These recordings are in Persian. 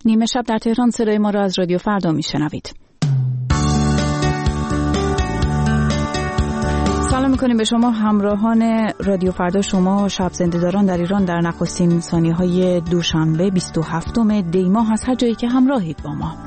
نیمه شب در تهران صدای ما را از رادیو فردا میشنوید. سلام میکنیم به شما همراهان رادیو فردا، شما شب زنده‌داران در ایران در نخستین ثانیه‌های دوشنبه 27 دی ماه از هر جایی که همراهید با ما.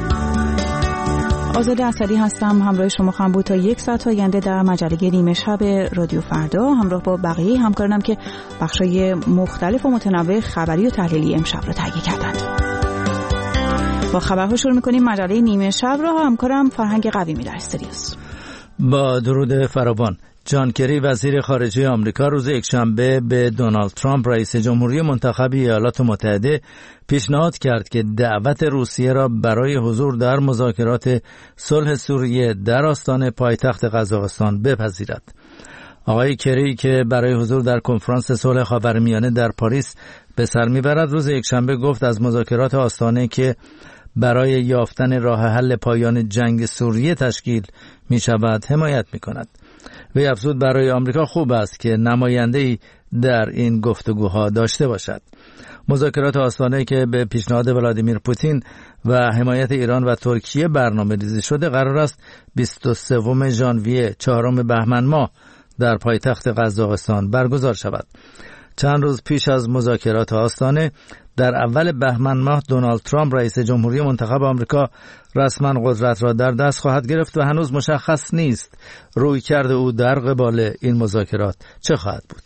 آزاده اسدی هستم، همراه شما خواهم بود تا 1 ساعت آینده در مجله نیمه شب رادیو فردا، همراه با بقیه همکارانم که بخشای مختلف و متنوع خبری و تحلیلی امشب را تهیه کردند. با خبرها شروع می‌کنیم. مجله نیمه شب را همکارم فرهنگ قویمی در استودیوست. با درود فراوان، جان کری وزیر خارجه آمریکا روز یکشنبه به دونالد ترامپ رئیس جمهوری منتخب ایالات متحده پیشنهاد کرد که دعوت روسیه را برای حضور در مذاکرات صلح سوریه در آستان پایتخت قزاقستان بپذیرد. آقای کری که برای حضور در کنفرانس صلح خاورمیانه در پاریس به سر میبرد، روز یکشنبه گفت از مذاکرات آستانه که برای یافتن راه حل پایان جنگ سوریه تشکیل می شود حمایت می کند. وی افزود برای آمریکا خوب است که نماینده‌ای در این گفتگوها داشته باشد. مذاکرات آستانه که به پیشنهاد ولادیمیر پوتین و حمایت ایران و ترکیه برنامه‌ریزی شده قرار است 23 ژانویه 4 بهمن ماه در پایتخت قزاقستان برگزار شود. چند روز پیش از مذاکرات آستانه در اول بهمن ماه دونالد ترامپ رئیس جمهوری منتخب آمریکا رسما قدرت را در دست خواهد گرفت و هنوز مشخص نیست رویکرد او در قبال این مذاکرات چه خواهد بود.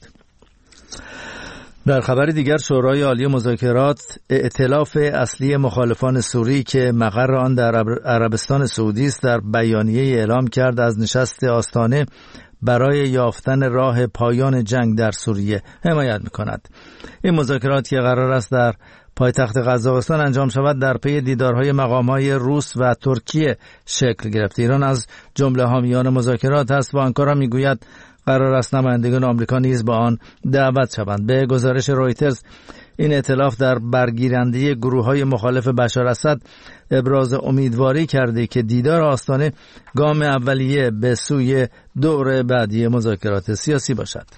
در خبر دیگر، شورای عالی مذاکرات ائتلاف اصلی مخالفان سوری که مقر آن در عربستان سعودی است در بیانیه اعلام کرد از نشست آستانه برای یافتن راه پایان جنگ در سوریه حمایت می‌کند. این مذاکرات که قرار است در پایتخت قزاقستان انجام شود در پی دیدارهای مقام‌های روس و ترکیه شکل گرفت. ایران از جمله حامیان مذاکرات است و آنکارا میگوید قرار است نمایندگان آمریکا نیز با آن دعوت شوند. به گزارش رویترز، این ائتلاف در برگیرنده گروه‌های مخالف بشار اسد ابراز امیدواری کرده که دیدار آستانه گام اولیه به سوی دور بعدی مذاکرات سیاسی باشد.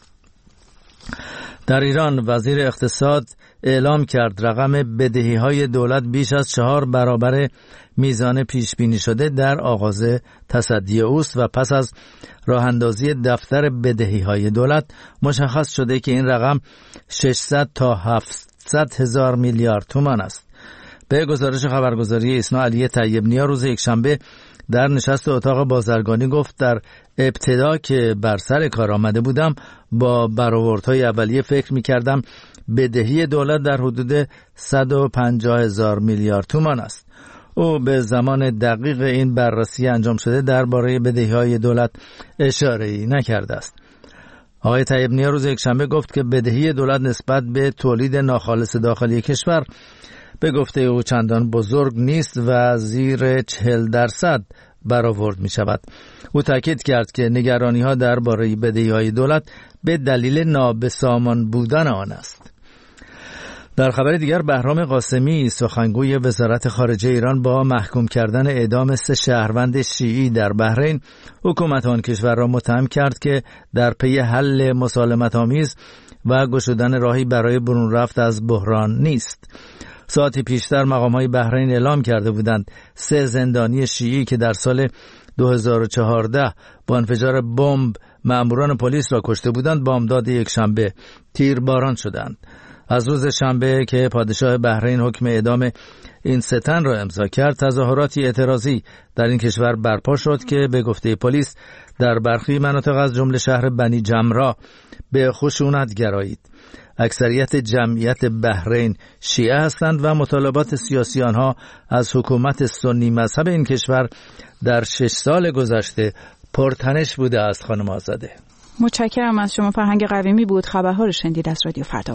در ایران وزیر اقتصاد اعلام کرد رقم بدهی‌های دولت بیش از 4 برابر میزان پیش بینی شده در آغاز تصدی اوست و پس از راه اندازی دفتر بدهی‌های دولت مشخص شده که این رقم 600 تا 700 هزار میلیارد تومان است. به گزارش خبرگزاری ایسنا، علی طیب‌نیا روز یکشنبه در نشست اتاق بازرگانی گفت در ابتدا که بر سر کار آمده بودم با برآوردهای اولیه فکر می‌کردم بدهی دولت در حدود 150 هزار میلیارد تومان است. او به زمان دقیق این بررسی انجام شده درباره بدهی‌های دولت اشاره‌ای نکرده است. آقای طیب‌نیا روز یکشنبه گفت که بدهی دولت نسبت به تولید ناخالص داخلی کشور به گفته او چندان بزرگ نیست و زیر 40% برآورد می شود. او تاکید کرد که نگرانی‌ها درباره بدهی‌های دولت به دلیل نابسامان بودن آن است. در خبر دیگر، بهرام قاسمی سخنگوی وزارت خارجه ایران با محکوم کردن اعدام 3 شهروند شیعی در بحرین حکومت آن کشور را متهم کرد که در پی حل مسالمت‌آمیز و گشودن راهی برای برون رفت از بحران نیست. ساعتی پیشتر مقام‌های بحرین اعلام کرده بودند 3 زندانی شیعی که در سال 2014 با انفجار بمب مأموران پلیس را کشته بودند بامداد یکشنبه تیرباران شدند. از روز شنبه که پادشاه بحرین حکم اعدام این 3 تن را امضا کرد، تظاهراتی اعتراضی در این کشور برپا شد که به گفته پلیس در برخی مناطق از جمله شهر بنی جمرا به خشونت گرایید. اکثریت جمعیت بحرین شیعه هستند و مطالبات سیاسی آنها از حکومت سنی مذهب این کشور در 6 سال گذشته پرتنش بوده است. خانم آزاده، متشکرم از شما. فرهنگ قویمی بود. خبرها رو شنیدید از رادیو فردا.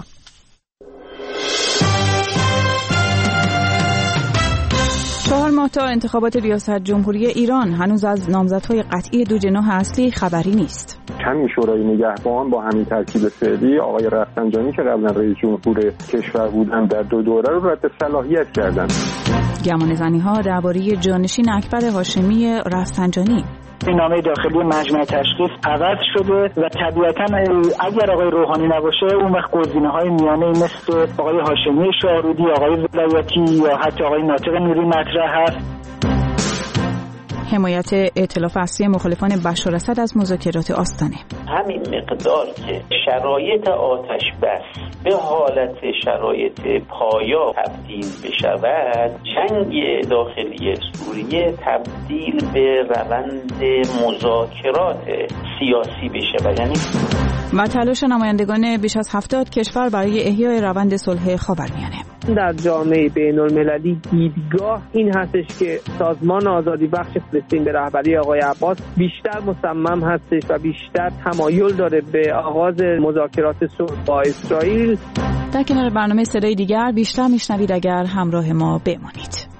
4 ماه تا انتخابات ریاست جمهوری ایران هنوز از نامزدهای قطعی 2 جناح اصلی خبری نیست. همین شورای نگهبان با همین ترکیب فعلی آقای رفسنجانی که قبلا رئیس جمهور کشور بودن در 2 دوره رو رد صلاحیت کردن. گمانه‌زنی‌ها درباره جانشین اکبر هاشمی رفسنجانی. این نامه داخلی مجمع تشخیص عوض شده و طبیعتاً اگر آقای روحانی نباشه اون وقت گزینه‌های میانه مثل آقای هاشمی شاهرودی، آقای ولایتی یا حتی آقای ناطق نوری مطرح هست. حمایت ائتلاف اصلی مخالفان بشار اسد از مذاکرات آستانه. همین مقدار که شرایط آتش بس به حالت شرایط پایا تبدیل بشود، جنگ داخلی سوریه تبدیل به روند مذاکرات سیاسی بشود. یعنی و تلاش نمایندگان بیش از 70 کشور برای احیای روند صلح خاورمیانه. در جامعه بین‌المللی دیدگاه این هستش که سازمان آزادی بخش فلسطین به رهبری آقای عباس بیشتر مصمم هستش و بیشتر تمایل داره به آغاز مذاکرات صلح با اسرائیل. در کنار برنامه صدای دیگر بیشتر میشنوید اگر همراه ما بمانید.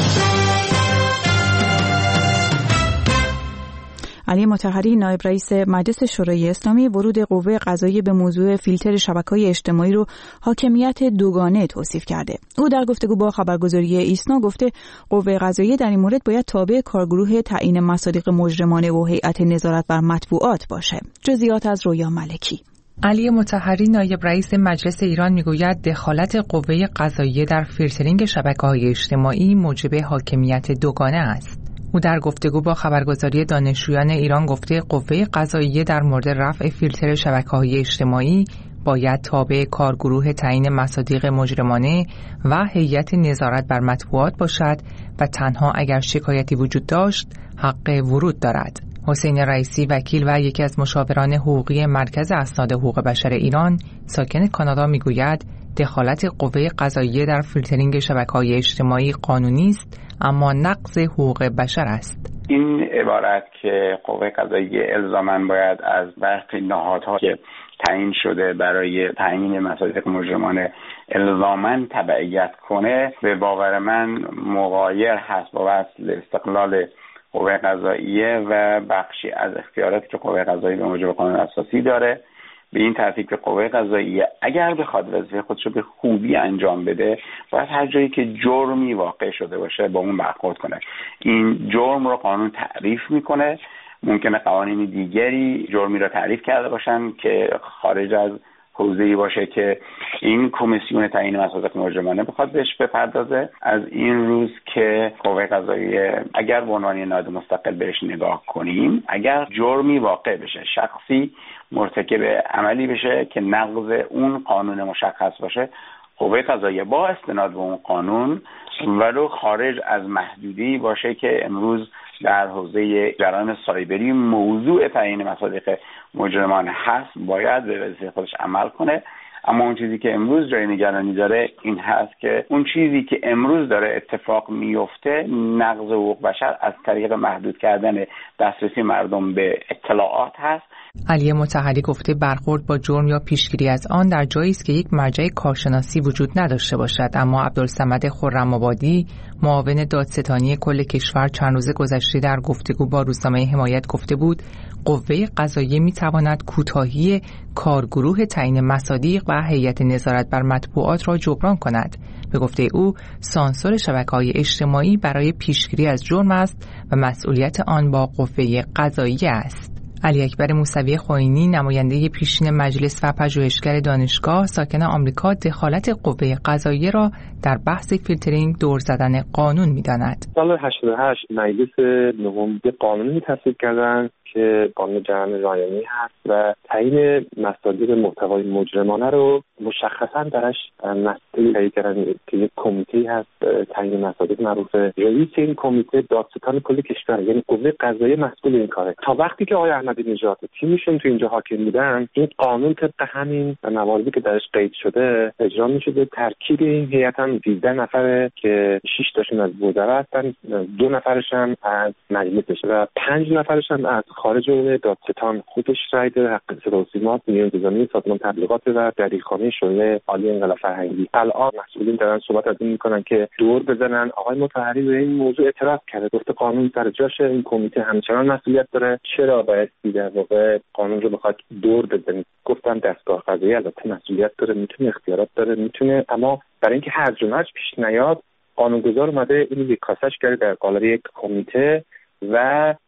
علی مطهری نایب رئیس مجلس شورای اسلامی ورود قوه قضاییه به موضوع فیلتر شبکه‌های اجتماعی رو حاکمیت دوگانه توصیف کرده. او در گفتگو با خبرگزاری ایسنا گفته قوه قضاییه در این مورد باید تابع کارگروه تعیین مصادیق مجرمانه و هیئت نظارت بر مطبوعات باشه. جزئیات از رویا ملکی. علی مطهری نایب رئیس مجلس ایران میگوید دخالت قوه قضاییه در فیلترینگ شبکه‌های اجتماعی موجب حاکمیت دوگانه است. او در گفتگو با خبرگزاری دانشجویان ایران گفته قوه قضاییه در مورد رفع فیلتر شبکه‌های اجتماعی باید تابع کارگروه تعیین مصادیق مجرمانه و هیئت نظارت بر مطبوعات باشد و تنها اگر شکایتی وجود داشت حق ورود دارد. حسین رئیسی وکیل و یکی از مشاوران حقوقی مرکز اسناد حقوق بشر ایران ساکن کانادا میگوید دخالت قوه قضاییه در فیلترینگ شبکه‌های اجتماعی قانونی است اما نقض حقوق بشر است. این عبارت که قوه قضاییه الزاماً باید از برخی نهادها که تعیین شده برای تعیین مصادیق مجرمانه الزاماً تبعیت کنه به باور من مغایر هست با اصل استقلال قوه قضاییه و بخشی از اختیاراتی که قوه قضاییه به موجب قانون اساسی داره. به این ترتیب که قوه قضاییه اگر بخواد وظیفه خودش رو به خوبی انجام بده باید هر جایی که جرمی واقع شده باشه با اون برخورد کنه. این جرم رو قانون تعریف میکنه. ممکنه قوانین دیگری جرمی رو تعریف کرده باشن که خارج از حوزه‌ای باشه که این کمیسیون تعیین مصادیق مجرمانه بخواد بهش بپردازه. از این روز که قوه قضاییه اگر به عنوان نهاد مستقل بهش نگاه کنیم، اگر جرمی واقع بشه، شخصی مرتکب عملی بشه که نقض اون قانون مشخص باشه، قوه قضاییه با استناد به اون قانون ولو خارج از محدودی باشه که امروز در حوزه جرایم سایبری موضوع تعیین مصادیق مجرمانه هست باید به وظیفه خودش عمل کنه. اما اون چیزی که امروز جای نگرانی داره این هست که اون چیزی که امروز داره اتفاق میفته نقض حقوق بشر از طریق محدود کردن دسترسی مردم به اطلاعات هست. علی مطهری گفته برخورد با جرم یا پیشگیری از آن در جایی است که یک مرجع کارشناسی وجود نداشته باشد، اما عبدالصمد خرم‌آبادی معاون دادستانی کل کشور چند روز گذشته در گفتگو با روزنامه حمایت گفته بود قوه قضاییه می‌تواند کوتاهی کارگروه تعیین مصادیق و هیئت نظارت بر مطبوعات را جبران کند. به گفته او سانسور شبکه‌های اجتماعی برای پیشگیری از جرم است و مسئولیت آن با قوه قضاییه است. علی اکبر موسوی خوئینی نماینده پیشین مجلس و پژوهشگر دانشگاه ساکن آمریکا دخالت قوه قضاییه را در بحث فیلترینگ دور زدن قانون می‌داند. سال 88 مجلس نهم قانونی تصویب کردند که قانون جرم رایانی هست و تعیین مصادیق محتوای مجرمانه رو مشخصا درش مسئله کردن که یک کمیته هست تعیین مصادیق معروفه. رئیس این کمیته دادستان کل کشور، یعنی قوه قضاییه مسئول این کاره. تا وقتی که آقای احمدی نژاد تیمشون تو اینجا حاکم بودن این قانون طبق همین مواردی که درش قید شده اجرا می‌شده. ترکیب این هیئت هم 13 نفره که 6 تاشون از وزرا هستن، 2 نفرش هم از مجلسش و 5 نفرش هم از خارج اون دادستان خودش رای داره. حق صدا و سیما، نیروی انتظامی، سازمان تبلیغات و دبیرخانه شورای عالی انقلاب فرهنگی. الان مسئولین دارن صحبت از این میکنن که دور بزنن. آقای مطهری به این موضوع اعتراض کرده، گفته قانون سر جاشه، این کمیته همچنان مسئولیت داره، چرا باید در واقع قانون رو بخواد دور بزنید. گفتم دستگاه قضایی البته مسئولیت داره، میتونه اختیارات داره، میتونه، اما برای اینکه هرج و مرج پیش نیاد قانونگذار اومده اینو یک کاسش کرده در قالب یک کمیته و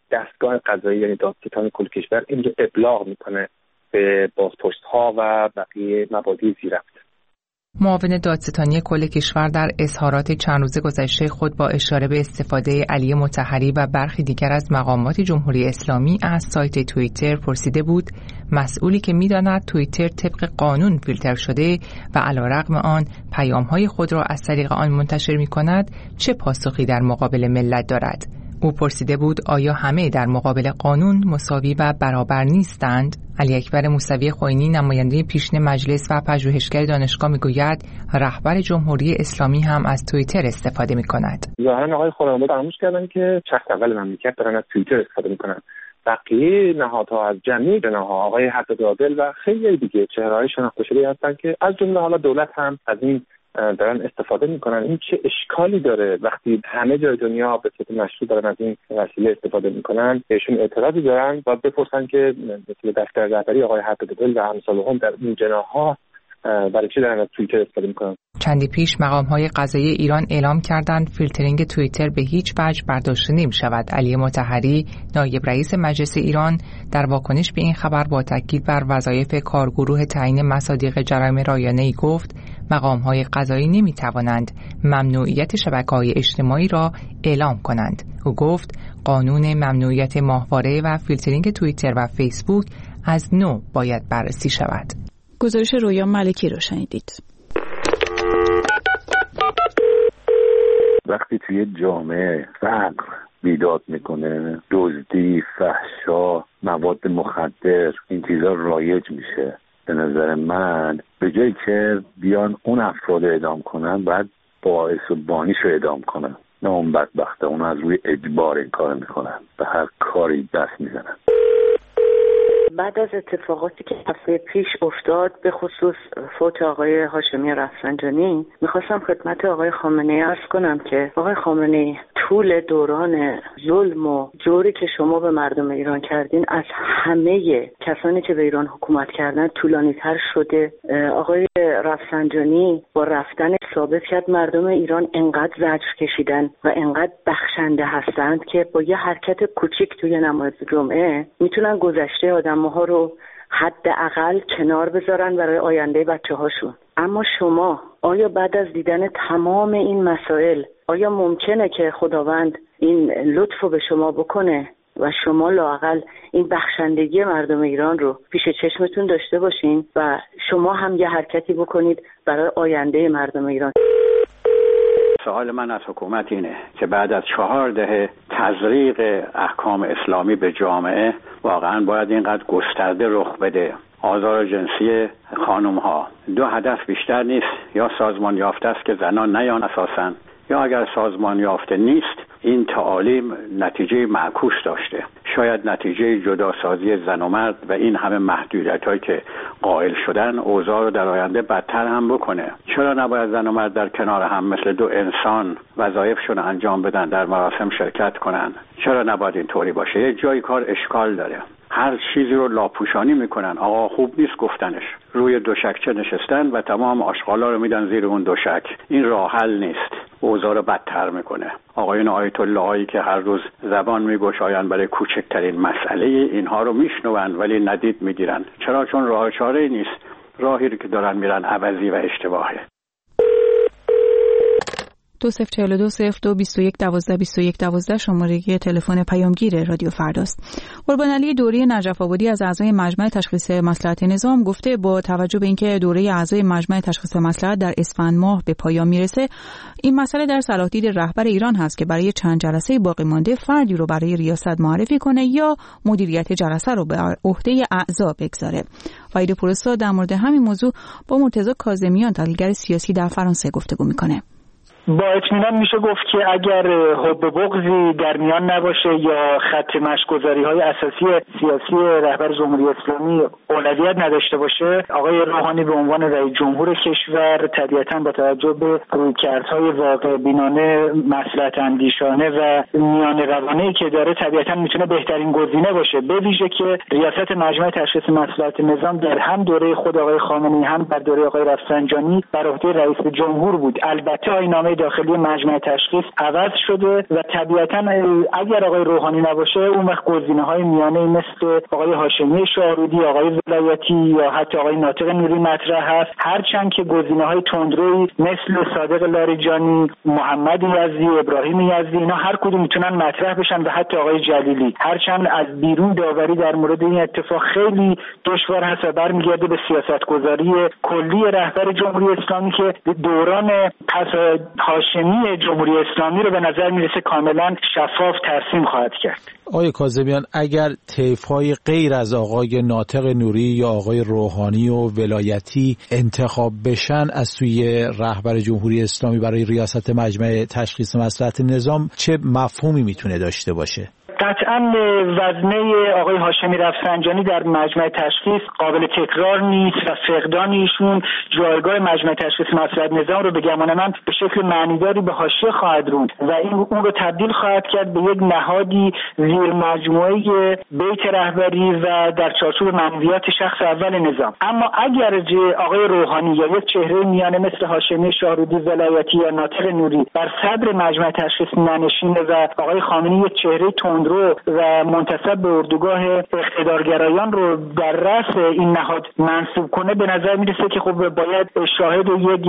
دستگاه قضایی یعنی دادستان کل کشور این رو ابلاغ میکنه به بازپرس‌ها و بقیه مبادی زیررفت. معاون دادستانی کل کشور در اظهارات چند روز گذشته خود با اشاره به استفاده علی مطهری و برخی دیگر از مقامات جمهوری اسلامی از سایت توییتر پرسیده بود مسئولی که می‌داند توییتر طبق قانون فیلتر شده و علیرغم آن پیام‌های خود را از طریق آن منتشر می‌کند چه پاسخی در مقابل ملت دارد؟ او پرسیده بود آیا همه در مقابل قانون مساوی و برابر نیستند؟ علی اکبر موسوی خوئینی نماینده پیشین مجلس و پژوهشگر دانشگاه میگوید رهبر جمهوری اسلامی هم از توییتر استفاده می‌کند. ظاهرا آقای خرم‌آباد فراموش کردن که شخص اول مملکت دارن از توییتر استفاده می‌کنن. بقیه نهادها از جمعی نهادها آقای حسد عادل و خیلی دیگه چهره‌های شناخته شده هستن که از جمله حالا دولت هم از این دارن استفاده میکنن. این چه اشکالی داره وقتی همه جای دنیا به صورت مشروع دارن از این وسیله استفاده میکنن؟ بهشون اعتراضی دارن و بپرسن که مثل دفتر رهبری آقای حسد در امثال هم در این جناح‌ها برای چی دارن از توییتر استفاده میکنن؟ چندی پیش مقام‌های قضایی ایران اعلام کردند فیلترینگ توییتر به هیچ وجه برداشته نمی‌شود. علی مطهری نایب رئیس مجلس ایران در واکنش به این خبر با تاکید بر وظایف کارگروه تعیین مصادیق جرایم رایانه‌ای گفت مقام‌های قضایی نمی‌توانند ممنوعیت شبکه‌های اجتماعی را اعلام کنند. او گفت قانون ممنوعیت ماهواره و فیلترینگ توییتر و فیسبوک از نو باید بررسی شود. گزارش رویا ملکی رو شنیدید. وقتی توی جامعه فقر بیداد میکنه، دزدی، فحشا، مواد مخدر، این چیزا رایج میشه، به نظر من به جایی که بیان اون افراد اعدام کنن باید باعث و بانیش رو اعدام کنن، نه اون بدبخته اون از روی اجبار این کار میکنن، به هر کاری دست میزنن. بعد از اتفاقاتی که هفته پیش افتاد به خصوص فوت آقای هاشمی رفسنجانی میخواستم خدمت آقای خامنه‌ای عرض کنم که آقای خامنه‌ای طول دوران ظلم و جوری که شما به مردم ایران کردین از همه کسانی که به ایران حکومت کردن طولانی‌تر شده. آقای رفسنجانی با رفتن ثابت کرد مردم ایران انقدر زجر کشیدن و انقدر بخشنده هستند که با یه حرکت کوچیک توی نماز جمعه میتونن گذشته آدم‌ها رو حداقل کنار بذارن برای آینده بچه‌هاشون. اما شما آیا بعد از دیدن تمام این مسائل آیا ممکنه که خداوند این لطف رو به شما بکنه و شما لااقل این بخشندگی مردم ایران رو پیش چشمتون داشته باشین و شما هم یه حرکتی بکنید برای آینده مردم ایران؟ سوال من از حکومت اینه که بعد از 4 دهه تزریق احکام اسلامی به جامعه واقعا باید اینقدر گسترده رخ بده. آزار جنسی خانم ها 2 هدف بیشتر نیست، یا سازمان یافته است که زنان نیان اساساً، یا اگر سازمان یافته نیست این تعالیم نتیجه معکوس داشته، شاید نتیجه جداسازی زن و مرد و این همه محدودیت‌هایی که قائل شدن اوضاع رو در آینده بدتر هم بکنه. چرا نباید زن و مرد در کنار هم مثل 2 انسان وظایفشون انجام بدن، در مراسم شرکت کنن؟ چرا نباید اینطوری باشه؟ یه جایی کار اشکال داره، هر چیزی رو لاپوشانی میکنن. آقا خوب نیست گفتنش، روی دوشکچه نشستن و تمام آشغالا رو میدن زیر اون دوشک. این راه حل نیست، اوضاع رو بدتر میکنه. آقایون آیت الله‌هایی که هر روز زبان میگشایند برای کوچکترین مسئله اینها رو میشنون ولی ندید میگیرن. چرا؟ چون راه چاره‌ای نیست، راهی رو که دارن میرن عوضی و اشتباهه. 2042022112 شماره تلفن پیامگیر رادیو فرداست. قربان علی دوری نجف آبادی از اعضای مجمع تشخیص مصلحت نظام گفته با توجه به اینکه دوره اعضای مجمع تشخیص مصلحت در اسفند ماه به پایان میرسه، این مسئله در صلاح دید رهبر ایران هست که برای چند جلسه باقی مانده فردی رو برای ریاست معرفی کنه یا مدیریت جلسه رو به عهده اعضا بگذاره. وحید پورستاد در مورد همین موضوع با مرتضی کاظمیان تحلیلگر سیاسی در فرانسه گفتگو میکنه. با اطمینان میشه گفت که اگر حب بغضی در میان نباشه یا خط مشگذاری‌های اساسی سیاسی رهبر جمهوری اسلامی اولویت نداشته باشه، آقای روحانی به عنوان رئیس جمهور کشور طبیعتاً با توجه به رویکردهای واقع بینانه، مصلحت اندیشانه و میان روانه‌ای که داره طبیعتاً میتونه بهترین گزینه باشه، به ویژه که ریاست مجمع تشخیص مصلحت نظام در هم دوره خود آقای خامنه‌ای هم در دوره آقای رفسنجانی بر عهده رئیس جمهور بود. البته آیین‌نامه های داخلی مجمع تشخیص عوض شده و طبیعتاً اگر آقای روحانی نباشه اون وقت گزینه‌های میانه مثل آقای هاشمی شاهرودی، آقای ولایتی یا حتی آقای ناطق نوری مطرح هست، هرچند که گزینه‌های تندرویی مثل صادق لاریجانی، محمد یزدی، ابراهیم یزدی اینا هر کدوم میتونن مطرح بشن و حتی آقای جلیلی، هرچند از بیرون داوری در مورد این اتفاق خیلی دشوار هست و برمیگرده به سیاستگذاری کلی رهبر جمهوری اسلامی که دوران پس هاشمی جمهوری اسلامی رو به نظر میرسه کاملا شفاف ترسیم خواهد کرد. آقای کاظمیان، اگر طیف‌های غیر از آقای ناطق نوری یا آقای روحانی و ولایتی انتخاب بشن از سوی رهبر جمهوری اسلامی برای ریاست مجمع تشخیص مصلحت نظام، چه مفهومی میتونه داشته باشه؟ قطعاً وزنه آقای هاشمی رفسنجانی در مجمع تشخیص قابل تکرار نیست و فقدان ایشون جایگاه مجمع تشخیص مصلحت نظام رو به گمان من به شکل معنیداری به حاشیه خواهد روند و اون رو تبدیل خواهد کرد به یک نهادی زیر مجموعه بیت رهبری و در چارچوب منویات شخص اول نظام. اما اگر آقای روحانی یا یک چهره میانه مثل هاشمی شاهرودی، ولایتی یا ناطق نوری بر صدر مجمع تشخیص ننشینه و آقای خامنه‌ای یک چهره تندرو و منتسب به اردوگاه اقتدارگرایان رو در رأس این نهاد منصوب کنه، به نظر میرسه که خب باید شاهد یک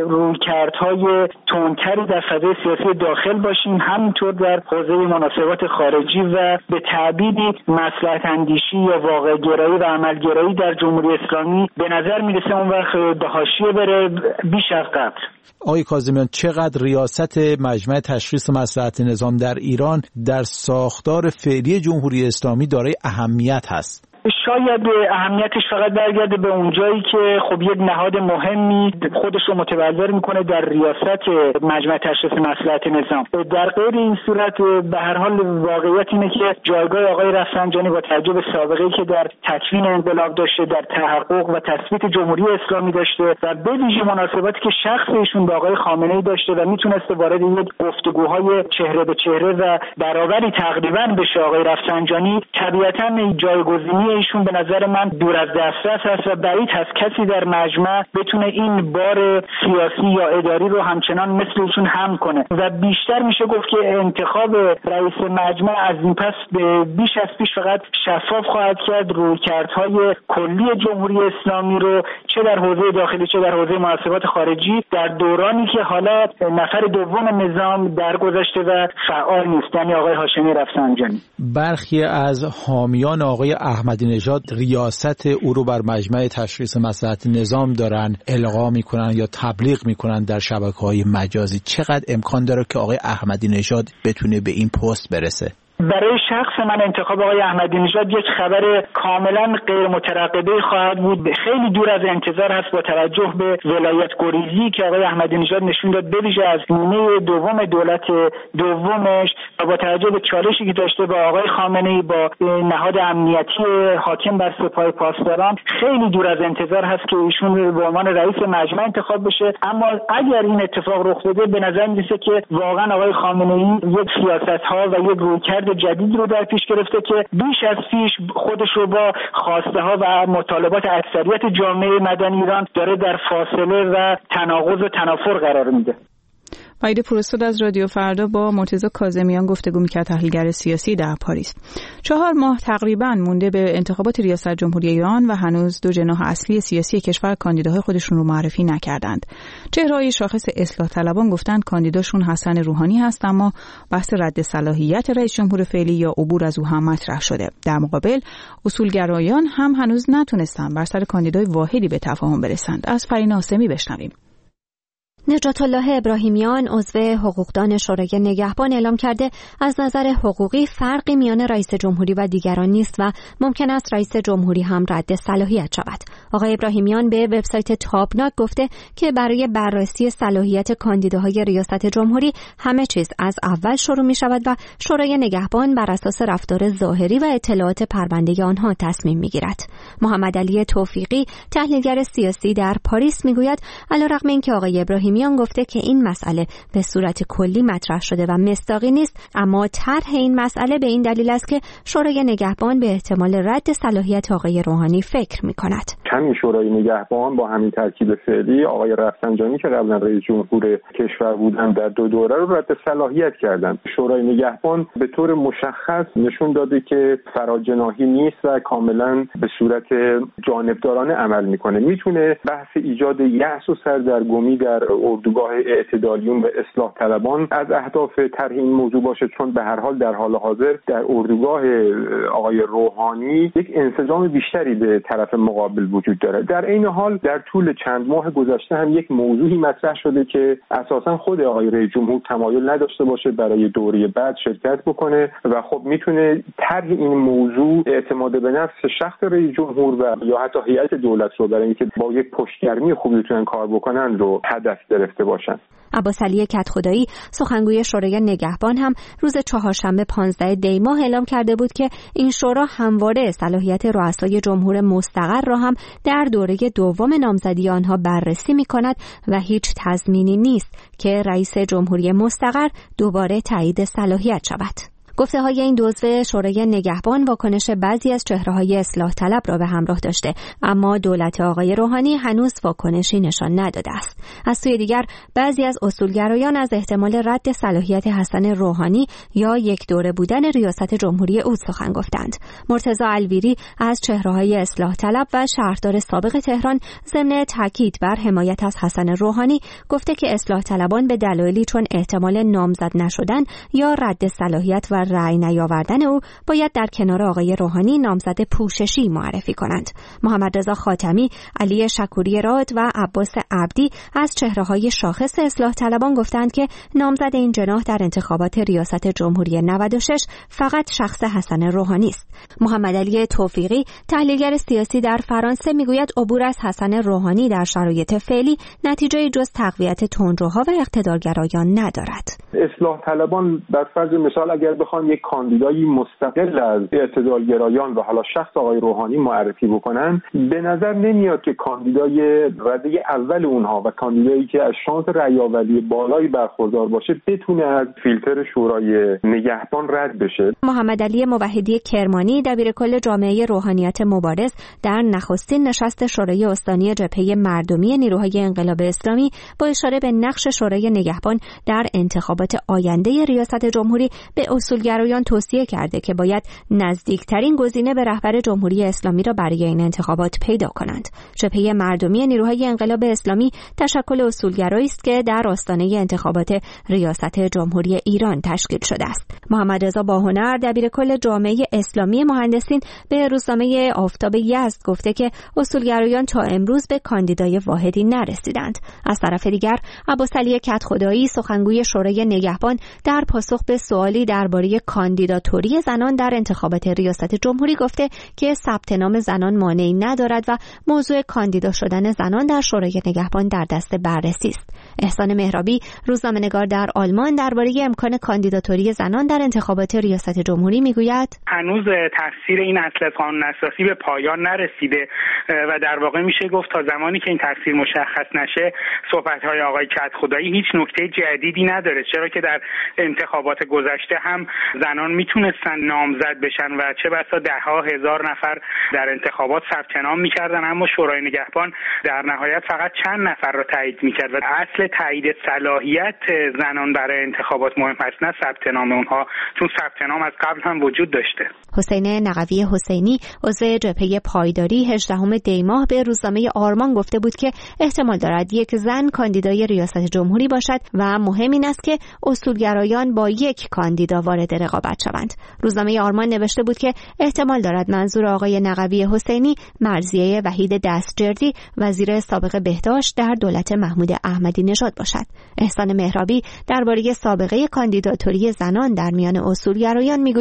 رویکردهای تندتری در فضای سیاسی داخل باشیم، همینطور در حوزه مناسبات خارجی و به تعبیری مصلحت اندیشی یا واقع گرایی و عمل گرایی در جمهوری اسلامی به نظر میرسه اون وقت به حاشیه بره بیش از قبل. آقای کاظمیان، چقدر ریاست مجمع تشخیص مصلحت نظام در ایران در ساختار فعلی جمهوری اسلامی دارای اهمیت هست؟ شاید اهمیتش فقط برگرده به اونجایی که خب یک نهاد مهمی خودش رو متبلور میکنه در ریاست مجمع تشخیص مصلحت نظام. در غیر این صورت به هر حال واقعیت اینه که جایگاه آقای رفسنجانی با توجه به سابقه‌ای که در تکوین انقلاب داشته، در تحقق و تثبیت جمهوری اسلامی داشته و به ویژه مناسباتی که شخص ایشون با آقای خامنه‌ای داشته و میتونسته وارد یک گفتگوهای چهره به چهره و برابری تقریبا بشه آقای رفسنجانی، طبیعتاً جایگزینی ایشون به نظر من دور از دسترس هست و بعید هست کسی در مجمع بتونه این بار سیاسی یا اداری رو همچنان مثل ایشون حمل کنه و بیشتر میشه گفت که انتخاب رئیس مجمع از این پس بیش از پیش فقط شفاف خواهد کرد رویکردهای کلی جمهوری اسلامی رو چه در حوزه داخلی چه در حوزه مناسبات خارجی در دورانی که حالا نفر دوم نظام درگذشته و فعال نیست، یعنی آقای هاشمی رفسنجانی. برخی از حامیان آقای احمدی نژاد ریاست او رو بر مجمع تشخیص مصلحت نظام دارن القا میکنن یا تبلیغ میکنن در شبکه‌های مجازی. چقدر امکان داره که آقای احمدی نژاد بتونه به این پست برسه؟ برای شخص من انتخاب آقای احمدی نژاد یک خبر کاملا غیر مترقبه خواهد بود. خیلی دور از انتظار هست با توجه به ولایت گریزی که آقای احمدی نژاد نشون داد به ویژه از نیمه دوم دولت دومش و با توجه به چالشی که داشته با آقای خامنه‌ای با نهاد امنیتی حاکم بر سپاه پاسداران، خیلی دور از انتظار هست که ایشون به عنوان رئیس مجمع انتخاب بشه. اما اگر این اتفاق رخ بده به نظر میرسه که واقعا آقای خامنه‌ای یک سیاست‌ها و یک رویکرد جدید رو در پیش گرفته که بیش از پیش خودش رو با خواسته ها و مطالبات اکثریت جامعه مدنی ایران داره در فاصله و تناقض و تنافر قرار میده. وحید پورستاد از رادیو فردا با مرتضی کاظمیان گفتگو می‌کرد، تحلیلگر سیاسی در پاریس. 4 ماه تقریباً مونده به انتخابات ریاست جمهوری ایران و هنوز دو جناح اصلی سیاسی کشور کاندیداهای خودشون رو معرفی نکردند. چهره‌های شاخص اصلاح طلبان گفتند کاندیداشون حسن روحانی هست، اما بحث رد صلاحیت رئیس جمهور فعلی یا عبور از او هم مطرح شده. در مقابل اصولگرایان هم هنوز نتونستن بر سر کاندیدای واحدی به تفاهم برسند. از فرین آسمی بشنویم. نجات الله ابراهیمیان عضو حقوقدان شورای نگهبان اعلام کرده از نظر حقوقی فرقی میان رئیس جمهوری و دیگران نیست و ممکن است رئیس جمهوری هم رد صلاحیت شود. آقای ابراهیمیان به وبسایت تابناک گفته که برای بررسی صلاحیت کاندیداهای ریاست جمهوری همه چیز از اول شروع می شود و شورای نگهبان بر اساس رفتار ظاهری و اطلاعات پرونده آنها تصمیم می گیرد. محمد علی توفیقی تحلیلگر سیاسی در پاریس می گوید علیرغم اینکه آقای ابراهیمیان ابراهیمیان گفته که این مسئله به صورت کلی مطرح شده و مصداقی نیست، اما طرح این مسئله به این دلیل است که شورای نگهبان به احتمال رد صلاحیت آقای روحانی فکر می‌کند. همین شورای نگهبان با همین ترکیب فعلی آقای رفسنجانی که قبلا رئیس جمهور کشور بودن در 2 دوره رو رد صلاحیت کردن. شورای نگهبان به طور مشخص نشون داده که فراجناحی نیست و کاملا به صورت جانبدارانه عمل میکنه. میتونه بحث ایجاد یأس و سردرگمی در اردوگاه اعتدالیون و اصلاح طلبان از اهداف طرح این موضوع باشه، چون به هر حال در حال حاضر در اردوگاه آقای روحانی یک انسجام بیشتری به طرف مقابل وجود داره. در این حال در طول چند ماه گذشته هم یک موضوعی مطرح شده که اساسا خود آقای رئیس جمهور تمایل نداشته باشه برای دوره بعد شرکت بکنه و خب میتونه طرح این موضوع اعتماد به نفس شخص رئیس جمهور و یا حتی هیئت دولت رو برای اینکه با یک پشتگرمی خوبی بتونن کار بکنن رو هدف گرفته باشن. عباسعلی کدخدایی سخنگوی شورای نگهبان هم روز چهارشنبه 15 دی ماه اعلام کرده بود که این شورا همواره صلاحیت رؤسای جمهور مستقر را هم در دوره دوم نامزدی آنها بررسی می‌کند و هیچ تضمینی نیست که رئیس جمهوری مستقر دوباره تایید صلاحیت شود. گفته‌های این عضو شورای نگهبان واکنش بعضی از چهره‌های اصلاح طلب را به همراه داشته، اما دولت آقای روحانی هنوز واکنشی نشان نداده است. از سوی دیگر بعضی از اصولگرایان از احتمال رد صلاحیت حسن روحانی یا یک دوره بودن ریاست جمهوری او سخن گفتند. مرتضی الویری از چهره‌های اصلاح طلب و شهردار سابق تهران ضمن تاکید بر حمایت از حسن روحانی گفته که اصلاح طلبان به دلایلی چون احتمال نامزد نشدن یا رد صلاحیت و رأی نیاوردن او باید در کنار آقای روحانی نامزد پوششی معرفی کنند. محمد رضا خاتمی، علی شکوری راد و عباس عبدی از چهره‌های شاخص اصلاح طلبان گفتند که نامزد این جناح در انتخابات ریاست جمهوری 96 فقط شخص حسن روحانی است. محمد علی توفیقی، تحلیلگر سیاسی در فرانسه، میگوید عبور از حسن روحانی در شرایط فعلی نتیجه جز تقویت تندروها و اقتدارگرایان ندارد. اصلاح طلبان بر فرض مثال اگر بخوان یک کاندیدایی مستقل از اعتدالگرایان و حالا شخص آقای روحانی معرفی بکنن، به نظر نمیاد که کاندیدای رده اول اونها و کاندیدایی که از شانس رأی‌آوری بالایی برخوردار باشه بتونه از فیلتر شورای نگهبان رد بشه. محمد علی موحدی کرمانی، دبیرکل جامعه روحانیت مبارز، در نخستین نشست شورای استانی جبهه مردمی نیروهای انقلاب اسلامی با اشاره به نقش شورای نگهبان در انتخابات آینده ریاست جمهوری به اصولگرایان توصیه کرده که باید نزدیکترین گزینه به رهبر جمهوری اسلامی را برای این انتخابات پیدا کنند. جبهه مردمی نیروهای انقلاب اسلامی تشکل اصولگرایی است که در آستانه انتخابات ریاست جمهوری ایران تشکیل شده است. محمد رضا باهنر، دبیرکل جامعه اسلامی مهندسین، به روزنامه آفتاب یزد گفته که اصولگرایان تا امروز به کاندیدای واحدی نرسیدند. از طرف دیگر عباسعلی کدخدایی، سخنگوی شورای نگهبان، در پاسخ به سوالی درباره کاندیداتوری زنان در انتخابات ریاست جمهوری گفته که ثبت نام زنان مانعی ندارد و موضوع کاندیدا شدن زنان در شورای نگهبان در دست بررسی است. احسان مهرابی، روزنامه‌نگار در آلمان، درباره امکان کاندیداتوری زنان در انتخابات ریاست جمهوری میگوید هنوز تفسیر این اصل قانون اساسی به پایان نرسیده و در واقع میشه گفت تا زمانی که این تفسیر مشخص نشه صحبت‌های آقای کدخدایی هیچ نکته جدیدی نداره، چرا که در انتخابات گذشته هم زنان میتونستن نامزد بشن و چه بسا ده‌ها هزار نفر در انتخابات ثبت نام میکردن، اما شورای نگهبان در نهایت فقط چند نفر را تایید میکرد و اصل تایید صلاحیت زنان برای انتخابات مهم است، نه ثبت نام اونها، چون ثبت نام از قبل هم وجود داشته. حسین نقوی حسینی، عضو جبهه پایداری، 18 دی ماه به روزنامه آرمان گفته بود که احتمال دارد یک زن کاندیدای ریاست جمهوری باشد و مهم این است که اصولگرایان با یک کاندیدا وارد رقابت شوند. روزنامه آرمان نوشته بود که احتمال دارد منظور آقای نقوی حسینی مرضیه وحید دستجردی، وزیر سابق بهداشت در دولت محمود احمدی نژاد باشد. احسان مهرابی درباره سابقه کاندیداتوری زنان در میان اصولگرایان میگوید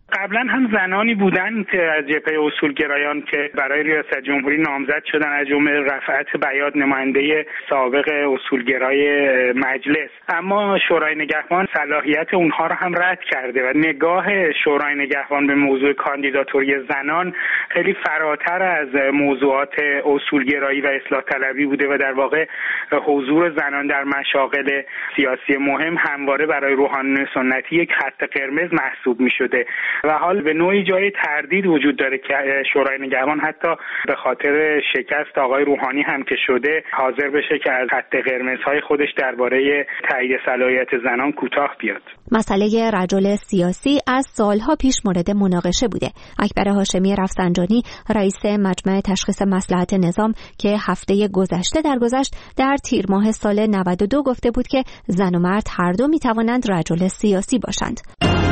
قبلا هم زنانی بودند از جبهه اصولگرایان که برای ریاست جمهوری نامزد شدن، از جمله رفعت بیات نماینده سابق اصولگرای مجلس، اما شورای نگهبان صلاحیت اونها رو هم رد کرده و نگاه شورای نگهبان به موضوع کاندیداتوری زنان خیلی فراتر از موضوعات اصولگرایی و اصلاح طلبی بوده و در واقع حضور زنان در مشاغل سیاسی مهم همواره برای روحانیون سنتی یک خط قرمز محسوب می شده و حال به نوعی جای تردید وجود داره که شورای نگهبان حتی به خاطر شکست آقای روحانی هم که شده حاضر بشه که از خط قرمزهای خودش درباره تایید صلاحیت زنان کوتاه بیاد. مسئله رجل سیاسی از سالها پیش مورد مناقشه بوده. اکبر هاشمی رفسنجانی رئیس مجمع تشخیص مصلحت نظام که هفته گذشته درگذشت در تیر ماه سال 92 گفته بود که زن و مرد هر دو می توانند رجل سیاسی باشند.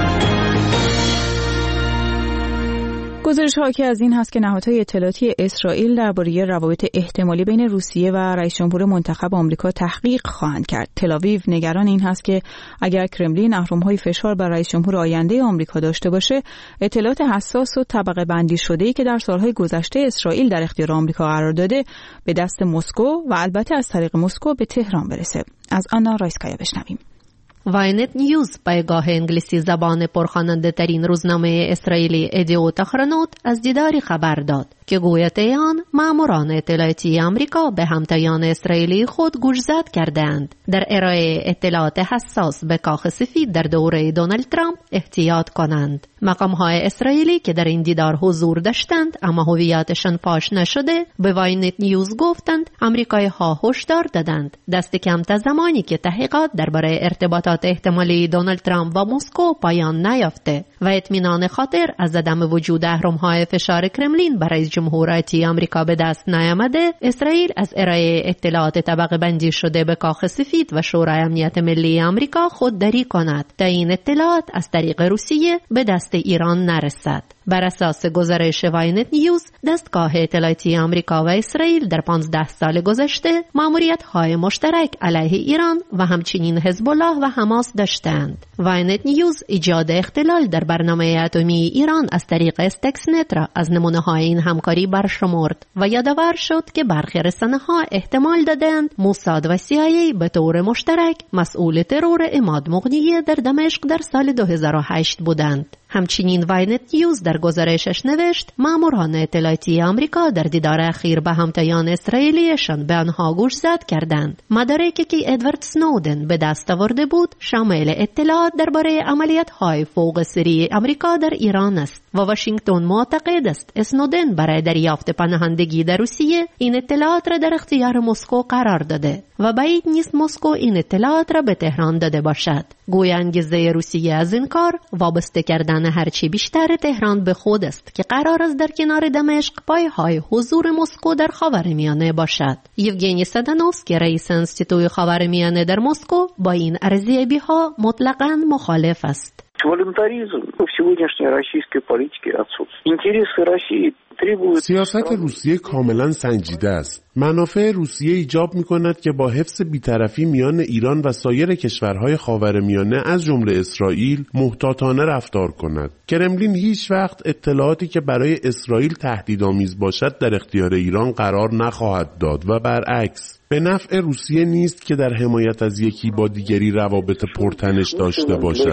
گزارش حاکی از این هست که نهادهای اطلاعاتی اسرائیل درباره روابط احتمالی بین روسیه و رئیس جمهور منتخب آمریکا تحقیق خواهند کرد. تل‌آویو نگران این هست که اگر کرملین اهرم‌های فشار بر رئیس جمهور آینده آمریکا داشته باشه، اطلاعات حساس و طبقه بندی شده‌ای که در سالهای گذشته اسرائیل در اختیار آمریکا قرار داده به دست مسکو و البته از طریق مسکو به تهران برسه. از آنا رایسکایا بشنویم. واینت نیوز، پایگاه انگلیسی زبان پرخواننده ترین روزنامه اسرائیلی ادیوت اخرانوت، از دیداری خبر داد که گویای آن ماموران اطلاعاتی آمریکا به همتایان اسرائیلی خود گوشزد کردند در ارائه اطلاعات حساس به کاخ سفید در دوره دونالد ترامپ احتیاط کنند. مقام‌های اسرائیلی که در این دیدار حضور داشتند اما هویتشان فاش نشده به واینت نیوز گفتند آمریکایی‌ها هشدار دادند دست کم تا زمانی که تحقیقات درباره ارتباطات احتمالی دونالد ترامپ و مسکو پایان نیافته و اطمینان خاطر از عدم وجود اهرم‌های فشار کرملین برای جمهوریت آمریکا به دست نیامده، اسرائیل از ارائه اطلاعات طبقه بندی شده به کاخ سفید و شورای امنیت ملی آمریکا خودداری کند تا این اطلاعات از طریق روسیه به دست ایران نرسد. بر اساس گزارش واینت نیوز، دستگاه اطلاعاتی آمریکا و اسرائیل در 15 سال گذشته ماموریت‌های مشترک علیه ایران و همچنین حزب الله و حماس داشتند. واینت نیوز ایجاد اختلال در برنامه اتمی ایران از طریق استکسنت را از نمونه‌های این همکاری برشمرد و یادآور شد که برخی رسانه‌ها احتمال دادند موساد و CIA به طور مشترک مسئول ترور عماد مغنیه در دمشق در سال 2008 بودند. همچنین واینت نیوز در گزارشش نوشت ماموران اطلاعاتی آمریکا در دیدار اخیر به همتایان اسرائیلیشان به آنها گوشزد کردند. مدارکی که ادوارد سنودن به دست آورده بود شامل اطلاعات درباره عملیات‌های فوق سری آمریکا در ایران است و واشنگتن معتقد است اسنودن برای دریافت پناهندگی در روسیه این اطلاعات را در اختیار مسکو قرار داده و بعید نیست مسکو این اطلاعات را به تهران داده باشد. گویا انگیزه روسیه از این کار وابسته کردن هرچی بیشتر تهران به خود است که قرار است در کنار دمشق پایه‌های حضور مسکو در خاورمیانه باشد. یوگنی سدانوفسکی رئیس انستیتوی خاورمیانه در مسکو با این ارزیابی‌ها مطلقاً مخالف است. Волюнтаризм в сегодняшней российской политике отсутствует. Интересы России требуют... سیاست روسیه کاملا سنجیده است. منافع روسیه ایجاب می‌کند که با حفظ بی‌طرفی میان ایران و سایر کشورهای خاورمیانه از جمله اسرائیل محتاطانه رفتار کند. کرملین هیچ وقت اطلاعاتی که برای اسرائیل تهدیدآمیز باشد در اختیار ایران قرار نخواهد داد و برعکس. به نفع روسیه نیست که در حمایت از یکی با دیگری روابط پرتنش داشته باشد.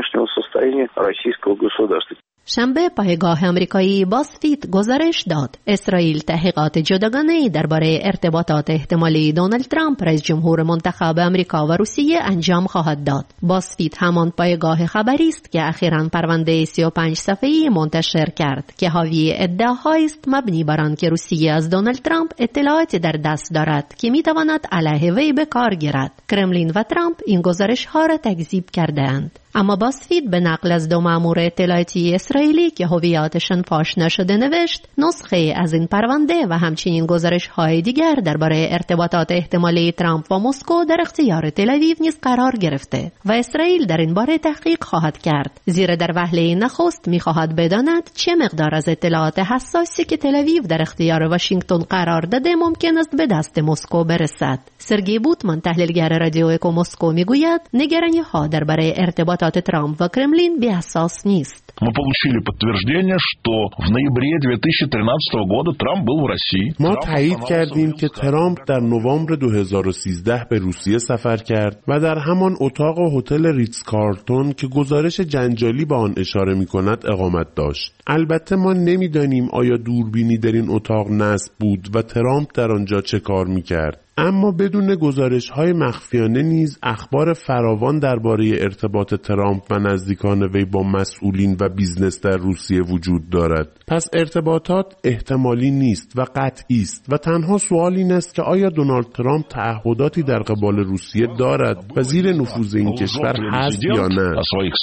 شنبه پایگاه آمریکایی بازفید گزارش داد اسرائیل تحقیقات جداگانه‌ای درباره ارتباطات احتمالی دونالد ترامپ رئیس جمهور منتخب آمریکا و روسیه انجام خواهد داد. بازفید همان پایگاه خبری است که اخیراً پرونده 35 صفحه‌ای منتشر کرد که حاوی ادعاهایی است مبنی بر آنکه روسیه از دونالد ترامپ اطلاعاتی در دست دارد که می‌تواند علیه وی به کار گیرد. کرملین و ترامپ این گزارش‌ها را تکذیب کردند. اما بازفید به نقل از دو مأمور اطلاعاتی اسرائیلی که هویتشان فاش نشده نوشت نسخه از این پرونده و همچنین گزارش‌های دیگر درباره ارتباطات احتمالی ترامپ و مسکو در اختیار تل‌آویو نیز قرار گرفته و اسرائیل در این باره تحقیق خواهد کرد، زیرا در وهله نخست می‌خواهد بداند چه مقدار از اطلاعات حساسی که تل‌آویو در اختیار واشنگتن قرار داده ممکن است به دست مسکو برسد. سرگئی بوتمن تحلیلگر رادیو اکو مسکو میگوید نگرانی‌ها درباره ارتباطات ارتباطات ترامپ و کرملین بی‌اساس نیست. Мы получили подтверждение, что в ноябре 2013 года Трамп был в России. ما تایید کردیم که ترامپ در نوامبر 2013 به روسیه سفر کرد و در همان اتاق هتل ریتز کارلتون که گزارش جنجالی به آن اشاره می‌کند اقامت داشت. البته ما نمی‌دانیم آیا دوربینی در این اتاق نصب بود و ترامپ در آنجا چه کار می‌کرد. اما بدون گزارش‌های مخفیانه نیز اخبار فراوان درباره ارتباط ترامپ و نزدیکان وی با مسئولین و بیزنس در روسیه وجود دارد. پس ارتباطات احتمالی نیست و قطعی است و تنها سوال این است که آیا دونالد ترامپ تعهداتی در قبال روسیه دارد و زیر نفوذ این کشور هست یا نه.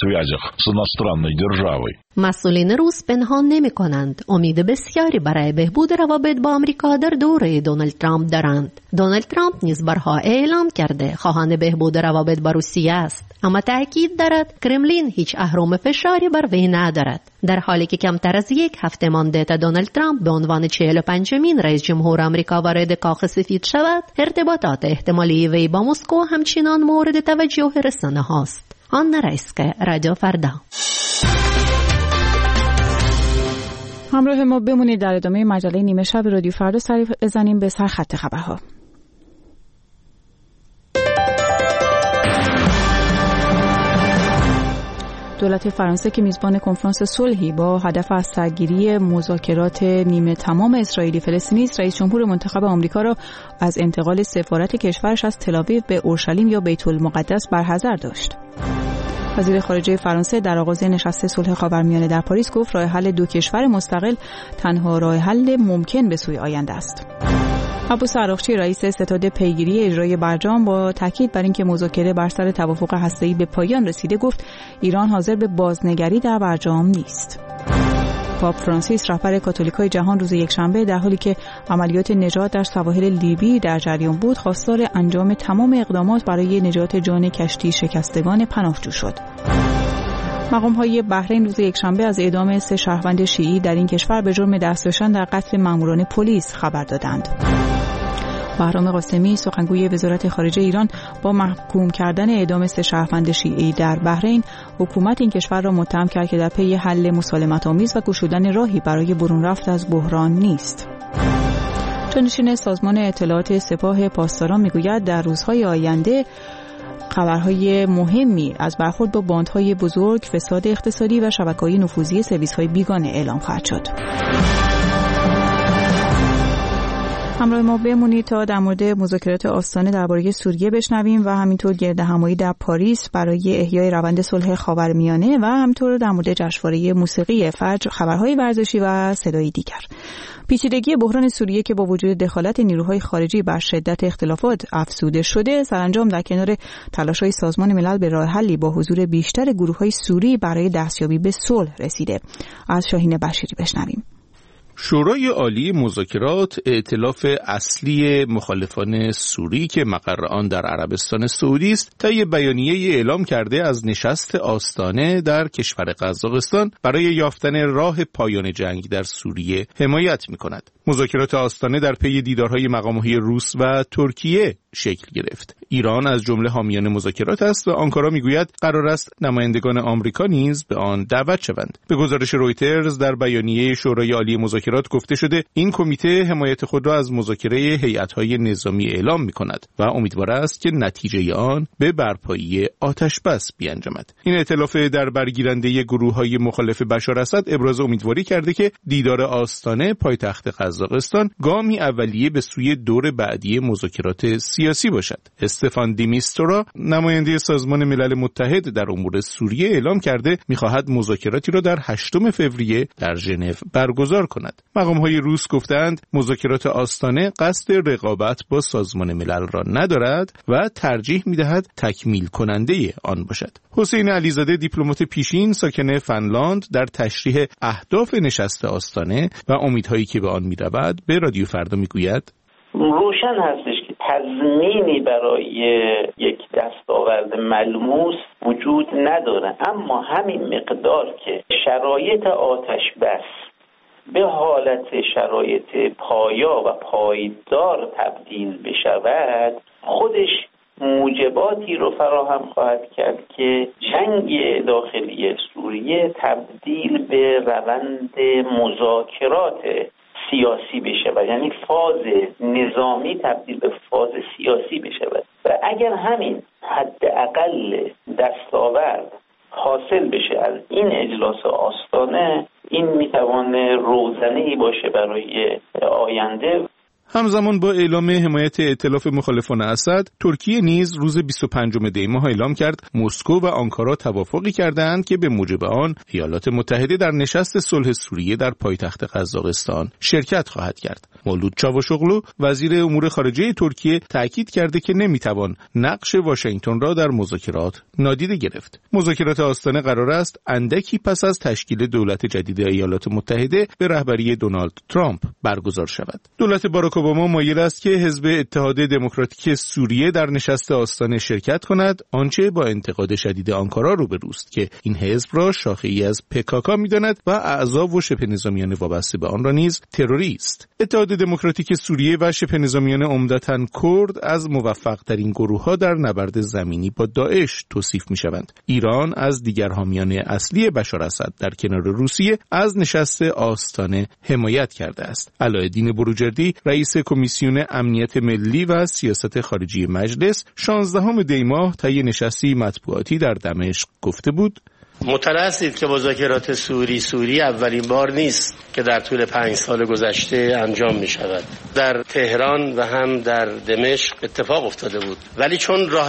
مسئولین روس پنهان نمی‌کنند امید بسیاری برای بهبود روابط با آمریکا در دوره دونالد ترامپ دارند. دونالد ترامپ نیز بارها اعلام کرده خواهان بهبود روابط با روسیه است، اما تأکید دارد کرملین هیچ اهرم فشاری بر وی ندارد. در حالی که کمتر از یک هفته مانده تا دونالد ترامپ به عنوان 45مین رئیس جمهور آمریکا وارد کاخ سفید شود، ارتباطات احتمالی وی با مسکو همچنان مورد توجه رسانه‌هاست. آن رئیسکه رادیو فردا. همراه ما بمونید. در ادامه مجله نیمه شب رادیو فردا سری بزنیم به سرخط خبرها. دولت فرانسه که میزبان کنفرانس صلحی با هدف از سرگیری مذاکرات نیمه تمام اسرائیلی فلسطینی است، رئیس جمهور منتخب آمریکا را از انتقال سفارت کشورش از تل‌آویو به اورشلیم یا بیت المقدس برحذر داشت. وزیر خارجه فرانسه در آغاز نشست صلح خاورمیانه در پاریس گفت راه حل دو کشور مستقل تنها راه حل ممکن به سوی آینده است. عباس عراقچی رئیس ستاد پیگیری اجرایی برجام با تاکید بر اینکه مذاکره بر سر توافق هسته‌ای به پایان رسیده گفت ایران حاضر به بازنگری در برجام نیست. پاپ فرانسیس رهبر کاتولیکای جهان روز یکشنبه در حالی که عملیات نجات در سواحل لیبی در جریان بود خواستار انجام تمام اقدامات برای نجات جان کشتی شکستگان پناهجو شد. مقام‌های بحرین روز یکشنبه از اعدام 3 شهروند شیعی در این کشور به جرم دست داشتن در قتل ماموران پلیس خبر دادند. بهرام قاسمی سخنگوی وزارت خارجه ایران با محکوم کردن اعدام 3 شهروند شیعی در بحرین حکومت این کشور را متهم کرد که در پی حل مسالمت‌آمیز و گشودن راهی برای برون رفت از بحران نیست. جانشین سازمان اطلاعات سپاه پاسداران میگوید در روزهای آینده خبرهای مهمی از برخورد با باندهای بزرگ، فساد اقتصادی و شبکه‌های نفوذی سرویس‌های بیگانه اعلام خواهد شد. همراه ما بمونید تا در مورد مذاکرات آستانه درباره سوریه بشنویم و همینطور گردهمایی در پاریس برای احیای روند صلح خاورمیانه و همینطور در مورد جشنواره موسیقی فجر، خبرهای ورزشی و صدای دیگر. پیچیدگی بحران سوریه که با وجود دخالت نیروهای خارجی بر شدت اختلافات افزوده شده، سرانجام در کنار تلاش‌های سازمان ملل به راه حلی با حضور بیشتر گروه‌های سوری برای دستیابی به صلح رسیده. از شاهین بشیری بشنویم. شورای عالی مذاکرات، ائتلاف اصلی مخالفان سوری که مقر آن در عربستان سعودی است، طی بیانیه‌ای اعلام کرده از نشست آستانه در کشور قزاقستان برای یافتن راه پایان جنگ در سوریه حمایت می‌کند. مذاکرات آستانه در پی دیدارهای مقام‌های روس و ترکیه شکل گرفت. ایران از جمله حامیان مذاکرات است و آنکارا میگوید قرار است نمایندگان آمریکا نیز به آن دعوت شوند. به گزارش رویترز در بیانیه شورای عالی مذاکرات گفته شده این کمیته حمایت خود را از مذاکره هیئت‌های نظامی اعلام می‌کند و امیدوار است که نتیجه آن به برپایی آتش بس بیانجامد. این ائتلاف در برگیرنده گروه‌های مخالف بشار اسد ابراز امیدواری کرده که دیدار آستانه پایتخت قزاقستان گامی اولیه به سوی دور بعدی مذاکرات سیاسی باشد. استفان دیمیستورا نماینده سازمان ملل متحد در امور سوریه اعلام کرده می‌خواهد مذاکراتی را در 8 فوریه در ژنو برگزار کند. مقام‌های روس گفتند مذاکرات آستانه قصد رقابت با سازمان ملل را ندارد و ترجیح می‌دهد تکمیل کننده آن باشد. حسین علیزاده دیپلمات پیشین ساکن فنلاند در تشریح اهداف نشست آستانه و امیدهایی که به آن می‌رود به رادیو فردا میگوید روشن هستش که تضمینی برای یک دستاورد ملموس وجود نداره، اما همین مقدار که شرایط آتش بس به حالت شرایط پایا و پایدار تبدیل بشود خودش موجباتی رو فراهم خواهد کرد که جنگ داخلی سوریه تبدیل به روند مذاکرات سیاسی بشود، یعنی فاز نظامی تبدیل به فاز سیاسی بشود و اگر همین حداقل دستاورد حاصل بشه از این اجلاس آستانه، این میتوانه روزنه‌ای باشه برای آینده. همزمان با اعلام حمایت ائتلاف مخالفان اسد، ترکیه نیز روز 25 دی ماه اعلام کرد مسکو و آنکارا توافقی کردند که به موجب آن ایالات متحده در نشست صلح سوریه در پایتخت قزاقستان شرکت خواهد کرد. مولود چاوشوغلو وزیر امور خارجه ترکیه تاکید کرده که نمیتوان نقش واشنگتن را در مذاکرات نادیده گرفت. مذاکرات آستانه قرار است اندکی پس از تشکیل دولت جدید ایالات متحده به رهبری دونالد ترامپ برگزار شود. دولت باراک اوباما مایل است که حزب اتحاد دموکراتیک سوریه در نشست آستانه شرکت کند، آنچه با انتقاد شدید آنکارا روبروست که این حزب را شاخه‌ای از پکاکا می‌داند و اعضا و شبه نظامیان وابسته به آن را نیز تروری است. اتحاد دموکراتیک سوریه و شبه نظامیان عمدتاً کرد از موفق‌ترین گروه‌ها در نبرد زمینی با داعش توصیف می‌شوند. ایران از دیگر حامیان اصلی بشار اسد در کنار روسیه از نشست آستانه حمایت کرده است. علاءالدین بروجردی رئیس کمیسیون امنیت ملی و سیاست خارجی مجلس 16 دی ماه طی نشستی مطبوعاتی در دمشق گفته بود: مطلع هستید که مذاکرات سوری اولین بار نیست که در طول 5 سال گذشته انجام می شود. در تهران و هم در دمشق اتفاق افتاده بود، ولی چون راه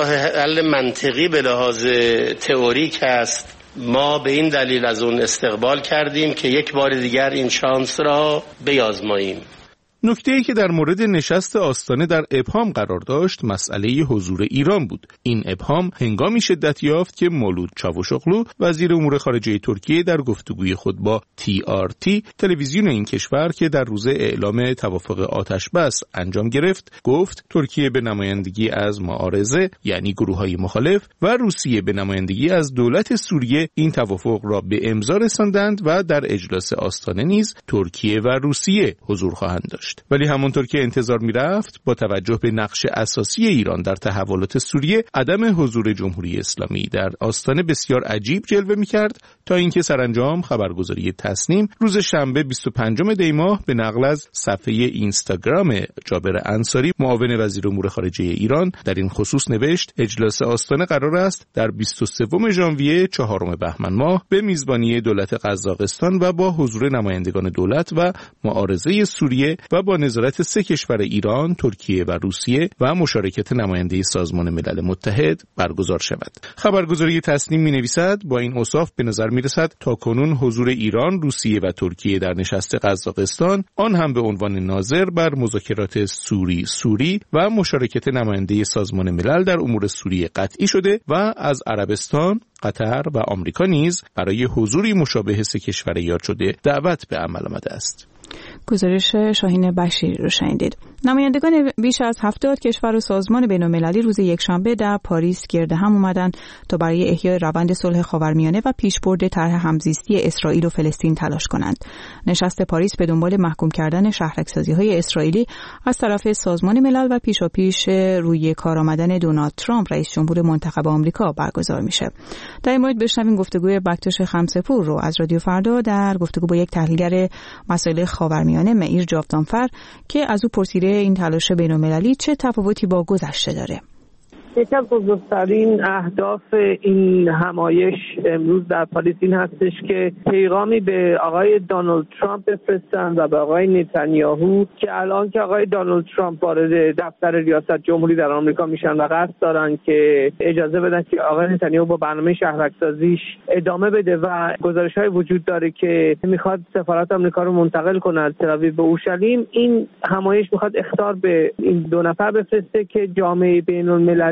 حل منطقی به لحاظ تئوریک است، ما به این دلیل از اون استقبال کردیم که یک بار دیگر این شانس را بیازماییم. نکته‌ای که در مورد نشست آستانه در ابهام قرار داشت مسئله حضور ایران بود. این ابهام هنگامی شدت یافت که مولود چاوشوغلو وزیر امور خارجه ترکیه در گفتگوی خود با TRT تلویزیون این کشور که در روز اعلام توافق آتش بس انجام گرفت گفت ترکیه به نمایندگی از معارضه یعنی گروه‌های مخالف و روسیه به نمایندگی از دولت سوریه این توافق را به امضا رساندند و در اجلاس آستانه نیز ترکیه و روسیه حضور خواهند داشت. ولی همونطور که انتظار می‌رفت با توجه به نقش اساسی ایران در تحولات سوریه، عدم حضور جمهوری اسلامی در آستانه بسیار عجیب جلوه می‌کرد تا اینکه سرانجام خبرگزاری تسنیم روز شنبه 25 دی ماه به نقل از صفحه اینستاگرام جابر انصاری معاون وزیر امور خارجه ایران در این خصوص نوشت: اجلاس آستانه قرار است در 23 ژانویه 4 بهمن ماه به میزبانی دولت قزاقستان و با حضور نمایندگان دولت و معارضه سوریه و با نظارت 3 کشور ایران، ترکیه و روسیه و مشارکت نماینده سازمان ملل متحد برگزار شود. خبرگزاری تسنیم می‌نویسد: با این اوصاف به نظر می‌رسد تاکنون حضور ایران، روسیه و ترکیه در نشست قزاقستان، آن هم به عنوان ناظر بر مذاکرات سوری و مشارکت نماینده سازمان ملل در امور سوریه قطعی شده و از عربستان، قطر و آمریکا نیز برای حضوری مشابه 3 کشور یاد شده دعوت به عمل آمده است. گزارش شاهین بشیری رو شنیدید. نمایندگان بیش از 70 کشور و سازمان بین‌المللی روز یکشنبه در پاریس گرد هم اومدن تا برای احیای روند صلح خاورمیانه و پیشبرد طرح همزیستی اسرائیل و فلسطین تلاش کنند. نشست پاریس به دنبال محکوم کردن شهرک‌سازی‌های اسرائیلی از طرف سازمان ملل و پیشاپیش روی کار آمدن دونالد ترامپ رئیس جمهور منتخب آمریکا برگزار میشه. در این مورد بشنویم گفتگوی بکتش خمسه‌پور رو از رادیو فردا در گفتگو با یک تحلیلگر مسائل خاورمیانه معیر جاودانفر که از او پرسیده این تلاش بین‌المللی چه تفاوتی با گذشته داره. یکی از بزرگترین اهداف این همایش امروز در پاریس این هستش که پیغامی به آقای دونالد ترامپ بفرستن و به آقای نتانیاهو که الان که آقای دونالد ترامپ وارد دفتر ریاست جمهوری در آمریکا میشن و قصد دارن که اجازه بدن که آقای نتانیاهو با برنامه شهرک‌سازیش ادامه بده و گزارش‌های وجود داره که میخواد سفارت آمریکا رو منتقل کنه از تل‌آویو به اورشلیم. این همایش میخواد اخطار به این 2 نفر بفرسته که جامعه بین‌المللی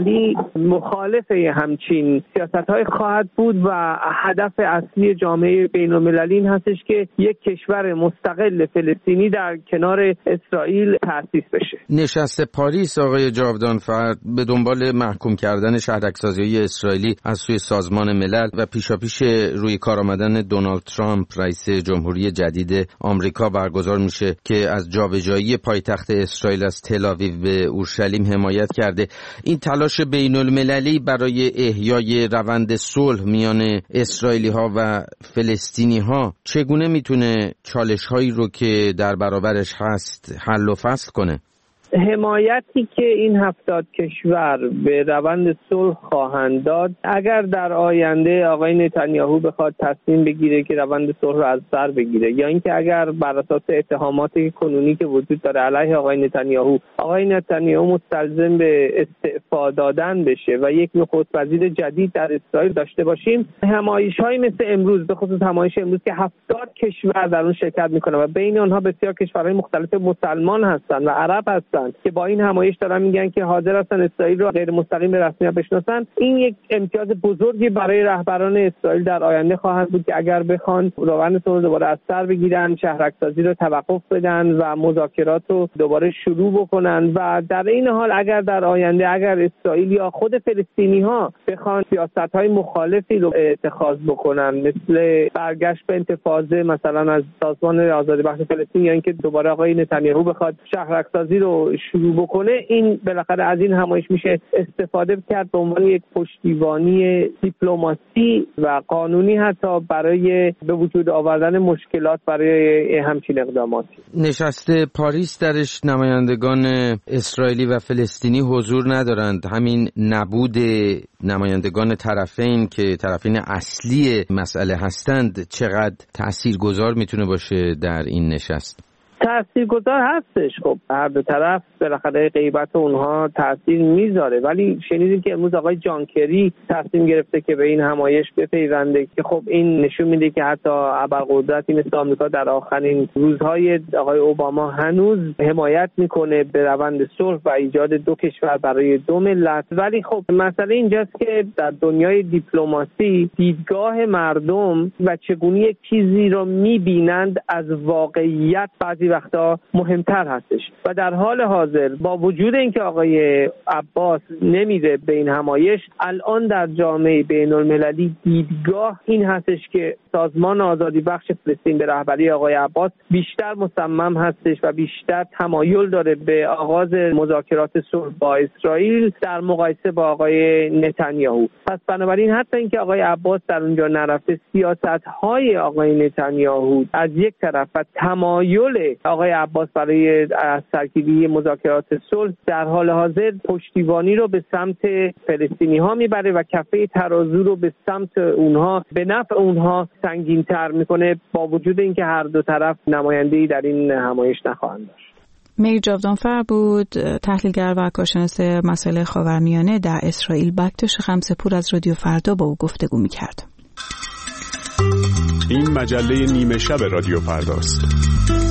المللی مخالف همچین سیاست‌های خواهد بود و هدف اصلی جامعه بین‌المللی این هستش که یک کشور مستقل فلسطینی در کنار اسرائیل تأسیس بشه. نشست پاریس آقای جاودانفر به دنبال محکوم کردن شهرک‌سازی‌های اسرائیلی از سوی سازمان ملل و پیشاپیش روی کار آمدن دونالد ترامپ رئیس جمهوری جدید آمریکا برگزار میشه که از جابجایی پایتخت اسرائیل از تل‌آویو به اورشلیم حمایت کرده. این تلاش بین‌المللی برای احیای روند صلح میان اسرائیلی‌ها و فلسطینی‌ها چگونه میتونه چالش‌هایی رو که در برابرش هست حل و فصل کنه؟ حمایتی که این 70 کشور به روند صلح خواهند داد، اگر در آینده آقای نتانیاهو بخواد تصمیم بگیره که روند صلح رو از سر بگیره، یا اینکه اگر بر اساس اتهامات کنونی که وجود داره علیه آقای نتانیاهو مستلزم به استعفا دادن بشه و یک نخست وزیر جدید در اسرائیل داشته باشیم، همایش‌هایی مثل امروز، به خصوص همایش امروز که 70 کشور در اون شرکت میکنه و بین آنها بسیار کشورهای مختلف مسلمان هستند و عرب هستند که با این همایش دارن میگن که حاضر هستن اسرائیل رو غیر مستقیم به رسمیت بشناسن، این یک امتیاز بزرگی برای رهبران اسرائیل در آینده خواهد بود که اگر بخوان روند صلح دوباره از سر بگیرن، شهرک‌سازی رو توقف بدن و مذاکرات رو دوباره شروع بکنن و در این حال اگر در آینده اگر اسرائیل یا خود فلسطینی‌ها بخوان سیاست‌های مخالفی رو اتخاذ بکنن، مثل برگشت به انتفاضه مثلا از سازمان آزادی بخش فلسطین، یا اینکه دوباره آقای نتانیاهو بخواد شهرک‌سازی رو شروع بکنه، این بالاخره از این همایش میشه استفاده کرد به عنوان یک پشتیبانی دیپلماسی و قانونی حتی برای به وجود آوردن مشکلات برای همچین اقداماتی. نشست پاریس درش نمایندگان اسرائیلی و فلسطینی حضور ندارند. همین نبود نمایندگان طرفین که طرفین اصلی مسئله هستند چقدر تاثیرگذار میتونه باشه در این نشست؟ تاثیرگذار هستش. خب هر دو طرف بالاخره غیبت اونها تاثیر میذاره، ولی شنیدیم که امروز آقای جان کری تصمیم گرفته که به این همایش بپیونده که خب این نشون میده که حتی ابرقدرتی مثل آمریکا در آخرین روزهای آقای اوباما هنوز حمایت میکنه به روند صلح و ایجاد دو کشور برای دو ملت. ولی خب مسئله اینجاست که در دنیای دیپلماسی دیدگاه مردم و چگونه یک چیزی رو میبینند از واقعیت بعضی وقتا مهمتر هستش و در حال حاضر با وجود اینکه آقای عباس نمیره به این همایش، الان در جامعه بین المللی دیدگاه این هستش که سازمان آزادی بخش فلسطین به رهبری آقای عباس بیشتر مصمم هستش و بیشتر تمایل داره به آغاز مذاکرات صلح با اسرائیل در مقایسه با آقای نتانیاهو. پس بنابراین حتی اینکه آقای عباس در اونجا نرفته، سیاست‌های آقای نتانیاهو از یک طرف و تمایل آقای عباس برای سرکیبی مذاکرات صلح در حال حاضر پشتیبانی رو به سمت فلسطینی‌ها میبره و کفه ترازو رو به سمت اونها، به نفع اونها سنگین‌تر میکنه، با وجود اینکه هر دو طرف نماینده‌ای در این همایش نخواهند داشت. میر جاودانفر بود، تحلیلگر و کارشناس مسائل خاورمیانه در اسرائیل. بکتش خمسه‌پور از رادیو فردا با او گفتگو می‌کرد. این مجله نیمه شب رادیو فرداست.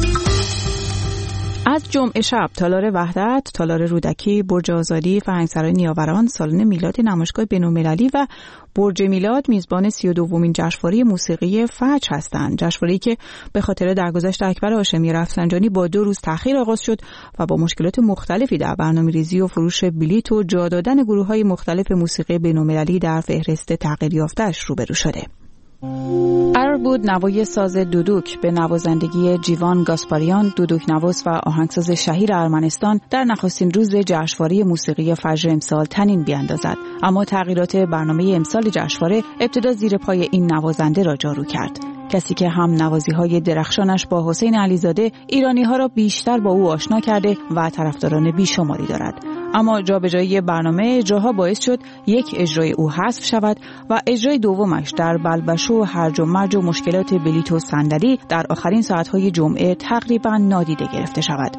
از جمعه شب تالار وحدت، تالار رودکی، برج آزادی، فرهنگسرای نیاوران، سالن میلاد نمایشگاه بین‌المللی و برج میلاد میزبان 32مین جشنواره موسیقی فجر هستند. جشنواره‌ای که به خاطر درگذشت اکبر هاشمی رفسنجانی با 2 روز تأخیر آغاز شد و با مشکلات مختلفی در برنامه‌ریزی و فروش بلیط و جا دادن گروه‌های مختلف موسیقی بین‌المللی در فهرست تغییر یافته‌اش روبرو شده. قرار بود نوای ساز دودوک به نوازندگی جیوان گاسپاریان، دودوک نواز و آهنگساز شهیر ارمنستان در نخستین روز جشنواره موسیقی فجر امسال تنین بیاندازد، اما تغییرات برنامه امسال جشنواره ابتدا زیر پای این نوازنده را جارو کرد. کسی که هم نوازی‌های درخشانش با حسین علیزاده ایرانی‌ها را بیشتر با او آشنا کرده و طرفداران بیشماری دارد. اما جابجایی برنامه اجراها باعث شد یک اجرای او حذف شود و اجرای دومش در بلبشو و هرج و مرج و مشکلات بلیط و صندلی در آخرین ساعت‌های جمعه تقریباً نادیده گرفته شود.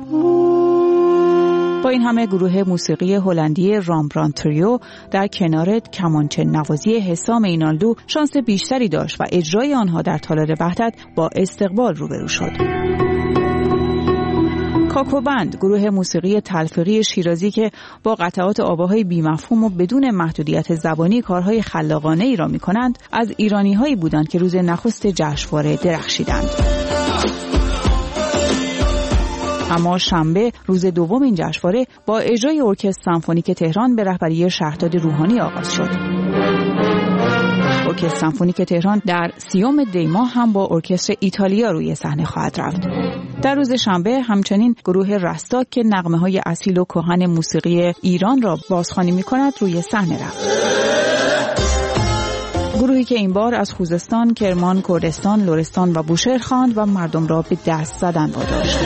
با این همه گروه موسیقی هلندی رامبراند تریو در کنار کمانچه نوازی حسام اینالدو شانس بیشتری داشت و اجرای آنها در تالار وحدت با استقبال روبرو شد. کاکوبند، گروه موسیقی تلفیقی شیرازی که با قطعات آواهای بی‌مفهوم و بدون محدودیت زبانی کارهای خلاقانه ای را می‌کنند، از ایرانی‌هایی بودند که روز نخست جشنواره درخشیدند. اما شنبه روز دوم این جشنواره با اجرای ارکستر سمفونیک تهران به رهبری شهرداد روحانی آغاز شد. ارکستر سمفونیک تهران در 30 دی ماه هم با ارکستر ایتالیا روی صحنه خواهد رفت. در روز شنبه همچنین گروه رستاک که نغمه‌های اصیل و کهن موسیقی ایران را بازخوانی می‌کند روی صحنه رفت. گروهی که این بار از خوزستان، کرمان، کردستان، لرستان و بوشهر خواند و مردم را به دست زدن واداشت.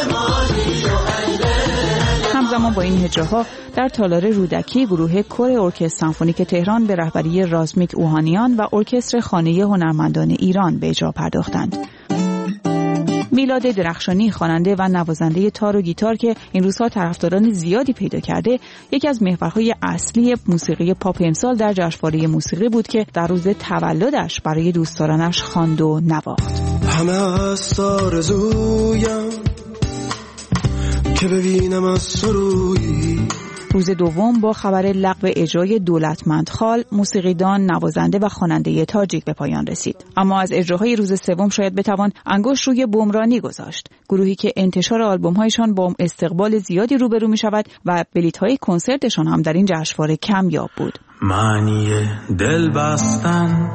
همزمان با این اجراها در تالار رودکی گروه کور ارکستر سمفونیک تهران به رهبری رازمیک اوهانیان و ارکستر خانه هنرمندان ایران به اجرا پرداختند. میلاد درخشانی، خواننده و نوازنده تار و گیتار که این روزها طرفداران زیادی پیدا کرده، یکی از محورهای اصلی موسیقی پاپ امسال در جشنواره موسیقی بود که در روز تولدش برای دوستدارانش خواند و نواخت. همه از آرزویم که ببینم از سرویی. روز دوم با خبر لغو اجرای دولتمندخال، موسیقیدان، نوازنده و خواننده تاجیک به پایان رسید. اما از اجراهای روز سوم شاید بتوان انگشت روی بمرانی گذاشت. گروهی که انتشار آلبوم‌هایشان با استقبال زیادی روبرو می‌شود و بلیط‌های کنسرتشان هم در این جشنواره کمیاب بود. معنی دل بستن،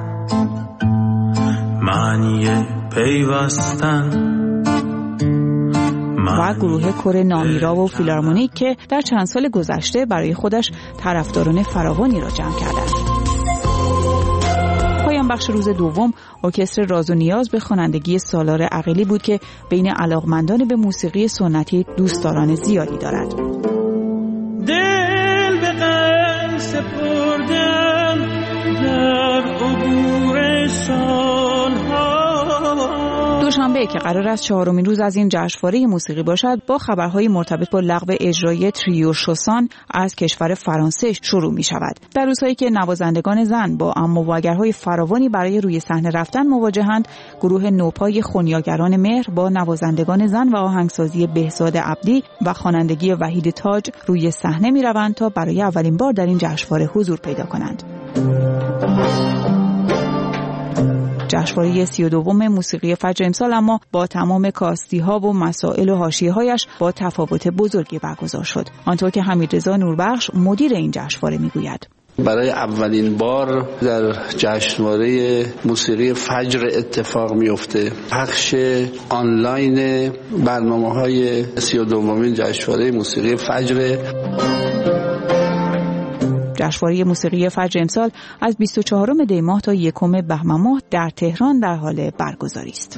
معنی پیوستن. و گروه کور نامیرا و فیلارمونیک که در چند سال گذشته برای خودش طرفداران فراوانی را جمع کرده است. پایان بخش روز دوم ارکستر راز و نیاز به خوانندگی سالار عقیلی بود که بین علاقمندان به موسیقی سنتی دوستداران زیادی دارد. دل به غم سپردم در عبور سالها. دوشنبه که قرار است 4مین روز از این جشنواره موسیقی باشد، با خبرهای مرتبط با لغو اجرای تریو شوسان از کشور فرانسه شروع می شود. در روزهایی که نوازندگان زن با امواگرهای فراوانی برای روی صحنه رفتن مواجهند، گروه نوپای خونیاگران مهر با نوازندگان زن و آهنگسازی بهزاد عبدی و خوانندگی وحید تاج روی صحنه می روند تا برای اولین بار در این جشنواره حضور پیدا کنند. جشنواره 32 موسیقی فجر امسال اما با تمام کاستی‌ها و مسائل و حاشیه‌هایش با تفاوت بزرگی برگزار شد. آنطور که حمیدرضا نوربخش مدیر این جشنواره میگوید: برای اولین بار در جشنواره موسیقی فجر اتفاق میفته. پخش آنلاین برنامه‌های 32مین جشنواره موسیقی فجر. جشنواره موسیقی فجر امسال از 24 دی ماه تا 1 بهمن ماه در تهران در حال برگزاری است.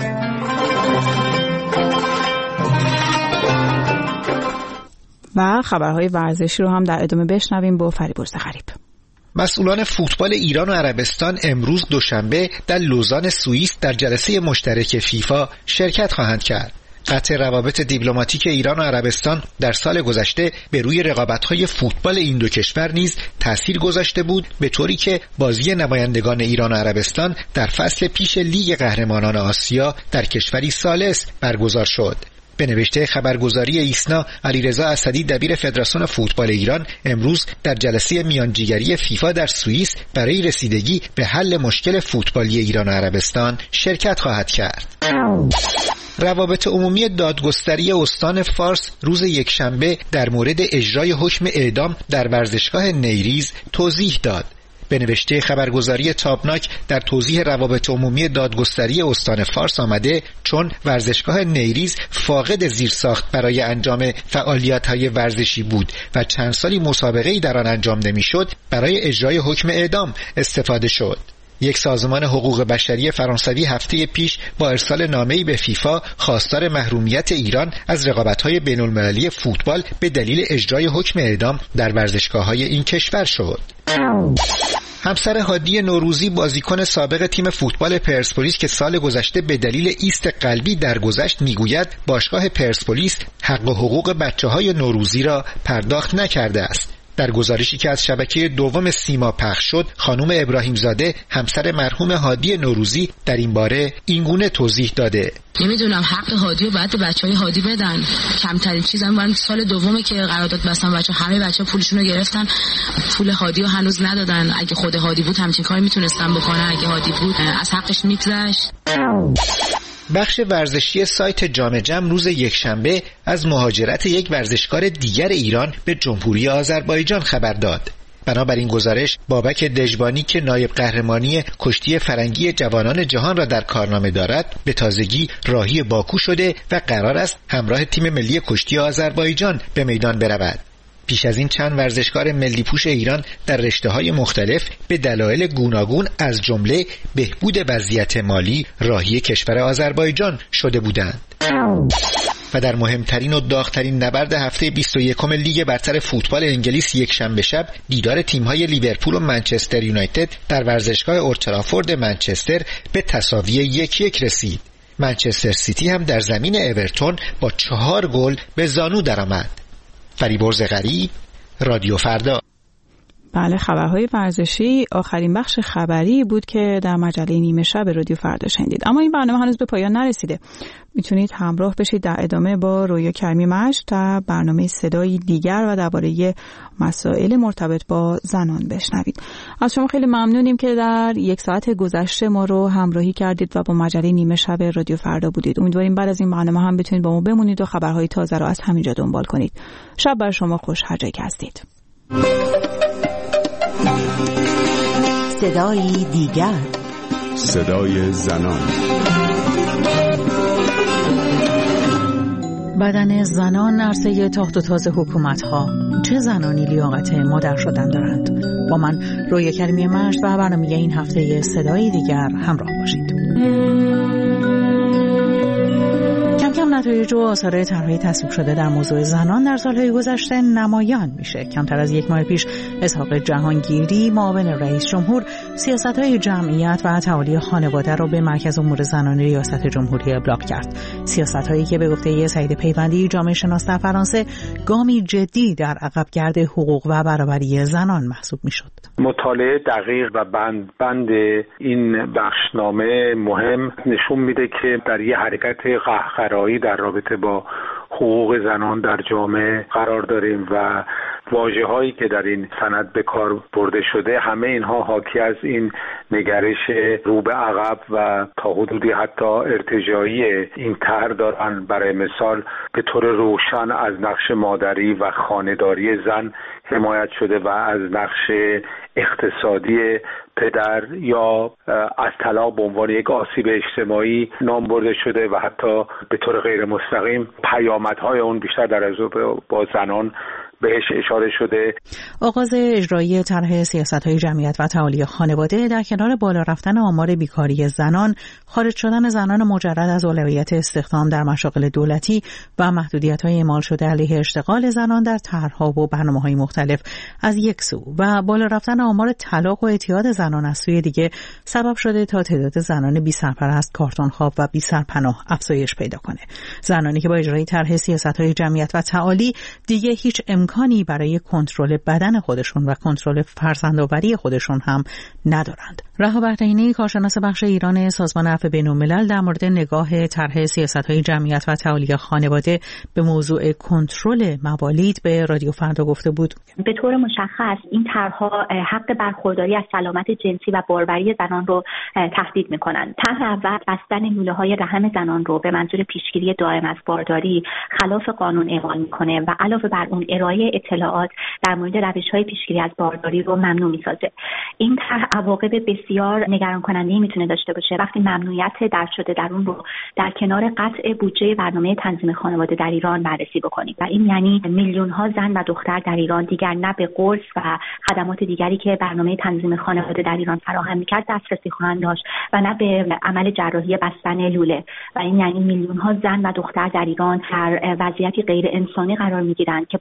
و خبرهای ورزشی رو هم در ادامه بشنویم با فریبرز غریب. مسئولان فوتبال ایران و عربستان امروز دوشنبه در لوزان سوئیس در جلسه مشترک فیفا شرکت خواهند کرد. قطع روابط دیپلماتیک ایران و عربستان در سال گذشته به روی رقابت‌های فوتبال این دو کشور نیز تأثیر گذاشته بود، به طوری که بازی نمایندگان ایران و عربستان در فصل پیش لیگ قهرمانان آسیا در کشوری ثالث برگزار شد. به نوشته خبرگزاری ایسنا، علیرضا اسدی دبیر فدراسیون فوتبال ایران امروز در جلسه میانجیگری فیفا در سوئیس برای رسیدگی به حل مشکل فوتبالی ایران و عربستان شرکت خواهد کرد. روابط عمومی دادگستری استان فارس روز یکشنبه در مورد اجرای حکم اعدام در ورزشگاه نیریز توضیح داد. به نوشته خبرگزاری تابناک در توضیح روابط عمومی دادگستری استان فارس آمده چون ورزشگاه نیریز فاقد زیرساخت برای انجام فعالیت‌های ورزشی بود و چند سالی مسابقه‌ای در آن انجام نمی‌شد، برای اجرای حکم اعدام استفاده شد. یک سازمان حقوق بشری فرانسوی هفته پیش با ارسال نامه‌ای به فیفا خواستار محرومیت ایران از رقابت‌های بین‌المللی فوتبال به دلیل اجرای حکم اعدام در ورزشگاه‌های این کشور شد. همسر هادی نوروزی بازیکن سابق تیم فوتبال پرسپولیس که سال گذشته به دلیل ایست قلبی درگذشت میگوید باشگاه پرسپولیس حق و حقوق بچه‌های نوروزی را پرداخت نکرده است. در گزارشی که از شبکه دوم سیما پخش شد، خانم ابراهیم زاده همسر مرحوم هادی نوروزی در این باره اینگونه توضیح داده: نمیدونم حق هادی رو باید به بچهای هادی بدن. کمترین چیزم من سال دومه که قرارداد بستن، همه بچه‌ها پولشون رو گرفتن، پول هادی رو هنوز ندادن. اگه خود هادی بود همچین کاری میتونستن بکنن، اگه هادی بود از حقش میگذشت. بخش ورزشی سایت جام جم روز یکشنبه از مهاجرت یک ورزشکار دیگر ایران به جمهوری آذربایجان خبر داد. بنابراین گزارش، بابک دژبانی که نایب قهرمانی کشتی فرنگی جوانان جهان را در کارنامه دارد، به تازگی راهی باکو شده و قرار است همراه تیم ملی کشتی آذربایجان به میدان برود. پیش از این چند ورزشکار ملی پوش ایران در رشته‌های مختلف به دلایل گوناگون از جمله بهبود وضعیت مالی راهی کشور آذربایجان شده بودند. و در مهمترین و داغ‌ترین نبرد هفته 21 لیگ برتر فوتبال انگلیس یکشنبه شب، دیدار تیم‌های لیورپول و منچستر یونایتد در ورزشگاه اولترافورد منچستر به تساوی 1-1 رسید. منچستر سیتی هم در زمین اورتون با 4 گل به زانو درآمد. فریبرز غریب، رادیو فردا. بله، خبرهای ورزشی آخرین بخش خبری بود که در مجله نیمه شب رادیو فردا شنیدید. اما این برنامه هنوز به پایان نرسیده. میتونید همراه بشید در ادامه با رویا کریمی مشت در برنامه صدای دیگر و درباره مسائل مرتبط با زنان بشنوید. از شما خیلی ممنونیم که در 1 ساعت گذشته ما رو همراهی کردید و با مجله نیمه شب رادیو فردا بودید. امیدواریم بعد از این برنامه هم بتونید با ما بمونید و خبرهای تازه رو از همینجا دنبال کنید. شب بر شما خوش هر جایی که هستید. صدای دیگر، صدای زنان. بدن زنان عرصه تاخت و تاز حکومت‌ها. چه زنانی لیاقت مادر شدن دارند؟ با من رویا کریمی مشت و برنامه این هفته صدای دیگر همراه باشید. کم نتایج و آثار طرح‌های تصویب شده در موضوع زنان در سالهای گذشته نمایان میشه. کمتر از 1 ماه پیش اسحاق جهانگیری، معاون رئیس جمهور، سیاست‌های جمعیت و تعالی خانواده را به مرکز امور زنان ریاست جمهوری ابلاغ کرد. سیاست‌هایی که به گفته سعید پیوندی، جامعه شناس در فرانسه، گامی جدی در عقبگرد حقوق و برابری زنان محسوب میشد. مطالعه دقیق و بند این بخشنامه مهم نشون میده که در یه حرکت قهقرایی در رابطه با حقوق زنان در جامعه قرار داریم و واژه‌هایی که در این سند به کار برده شده، همه اینها حاکی از این نگرش رو به عقب و تا حدودی حتی ارتجاعی این طرح دارن. برای مثال به طور روشن از نقش مادری و خانه‌داری زن حمایت شده و از نقش اقتصادی پدر یا از طلاق به عنوان یک آسیب اجتماعی نام برده شده و حتی به طور غیر مستقیم پیامدهای اون بیشتر در ارتباط با زنان بهش اشاره شده. آغاز اجرایی طرح سیاست‌های جمعیت و تعالی خانواده در کنار بالا رفتن آمار بیکاری زنان، خارج شدن زنان مجرد از اولویت استخدام در مشاغل دولتی و محدودیت‌های اعمال شده علیه اشتغال زنان در طرح‌ها و برنامه‌های مختلف از یک سو و بالا رفتن آمار طلاق و اعتیاد زنان از سوی دیگه سبب شده تا تعداد زنان بی سرپرست، کارتون‌خواب و بی سرپناه افزایش پیدا کنه. زنانی که با اجرای طرح سیاست‌های جمعیت و تعالی دیگه هیچ امکانی برای کنترل بدن خودشون و کنترل فرزندآوری خودشون هم ندارند. رها بهرینی، کارشناس بخش ایران سازمان عفو بین‌الملل، در مورد نگاه طرح سیاست‌های جمعیت و تعالی خانواده به موضوع کنترل موالید به رادیو فردا گفته بود: به طور مشخص این طرح‌ها حق برخورداری از سلامت جنسی و باروری زنان رو تهدید می‌کنند. طرح اول بستن لوله‌های رحم زنان رو به منظور پیشگیری دائم از بارداری خلاف قانون اعمال می‌کنه و علاوه بر اون ارائه اطلاعات در مورد روش‌های پیشگیری از بارداری رو ممنوع می‌سازه. این طرح عواقب بسیار نگران کننده میتونه داشته باشه وقتی ممنوعیت درج شده در اون رو در کنار قطع بودجه برنامه تنظیم خانواده در ایران بررسی بکنیم و این یعنی میلیون‌ها زن و دختر در ایران دیگر نه به قرص و خدمات دیگری که برنامه تنظیم خانواده در ایران فراهم می‌کرد دسترسی خواهند داشت و نه به عمل جراحی بستن لوله و این یعنی میلیون‌ها زن و دختر در ایران در وضعیتی غیر انسانی قرار می‌گیرند که باید بین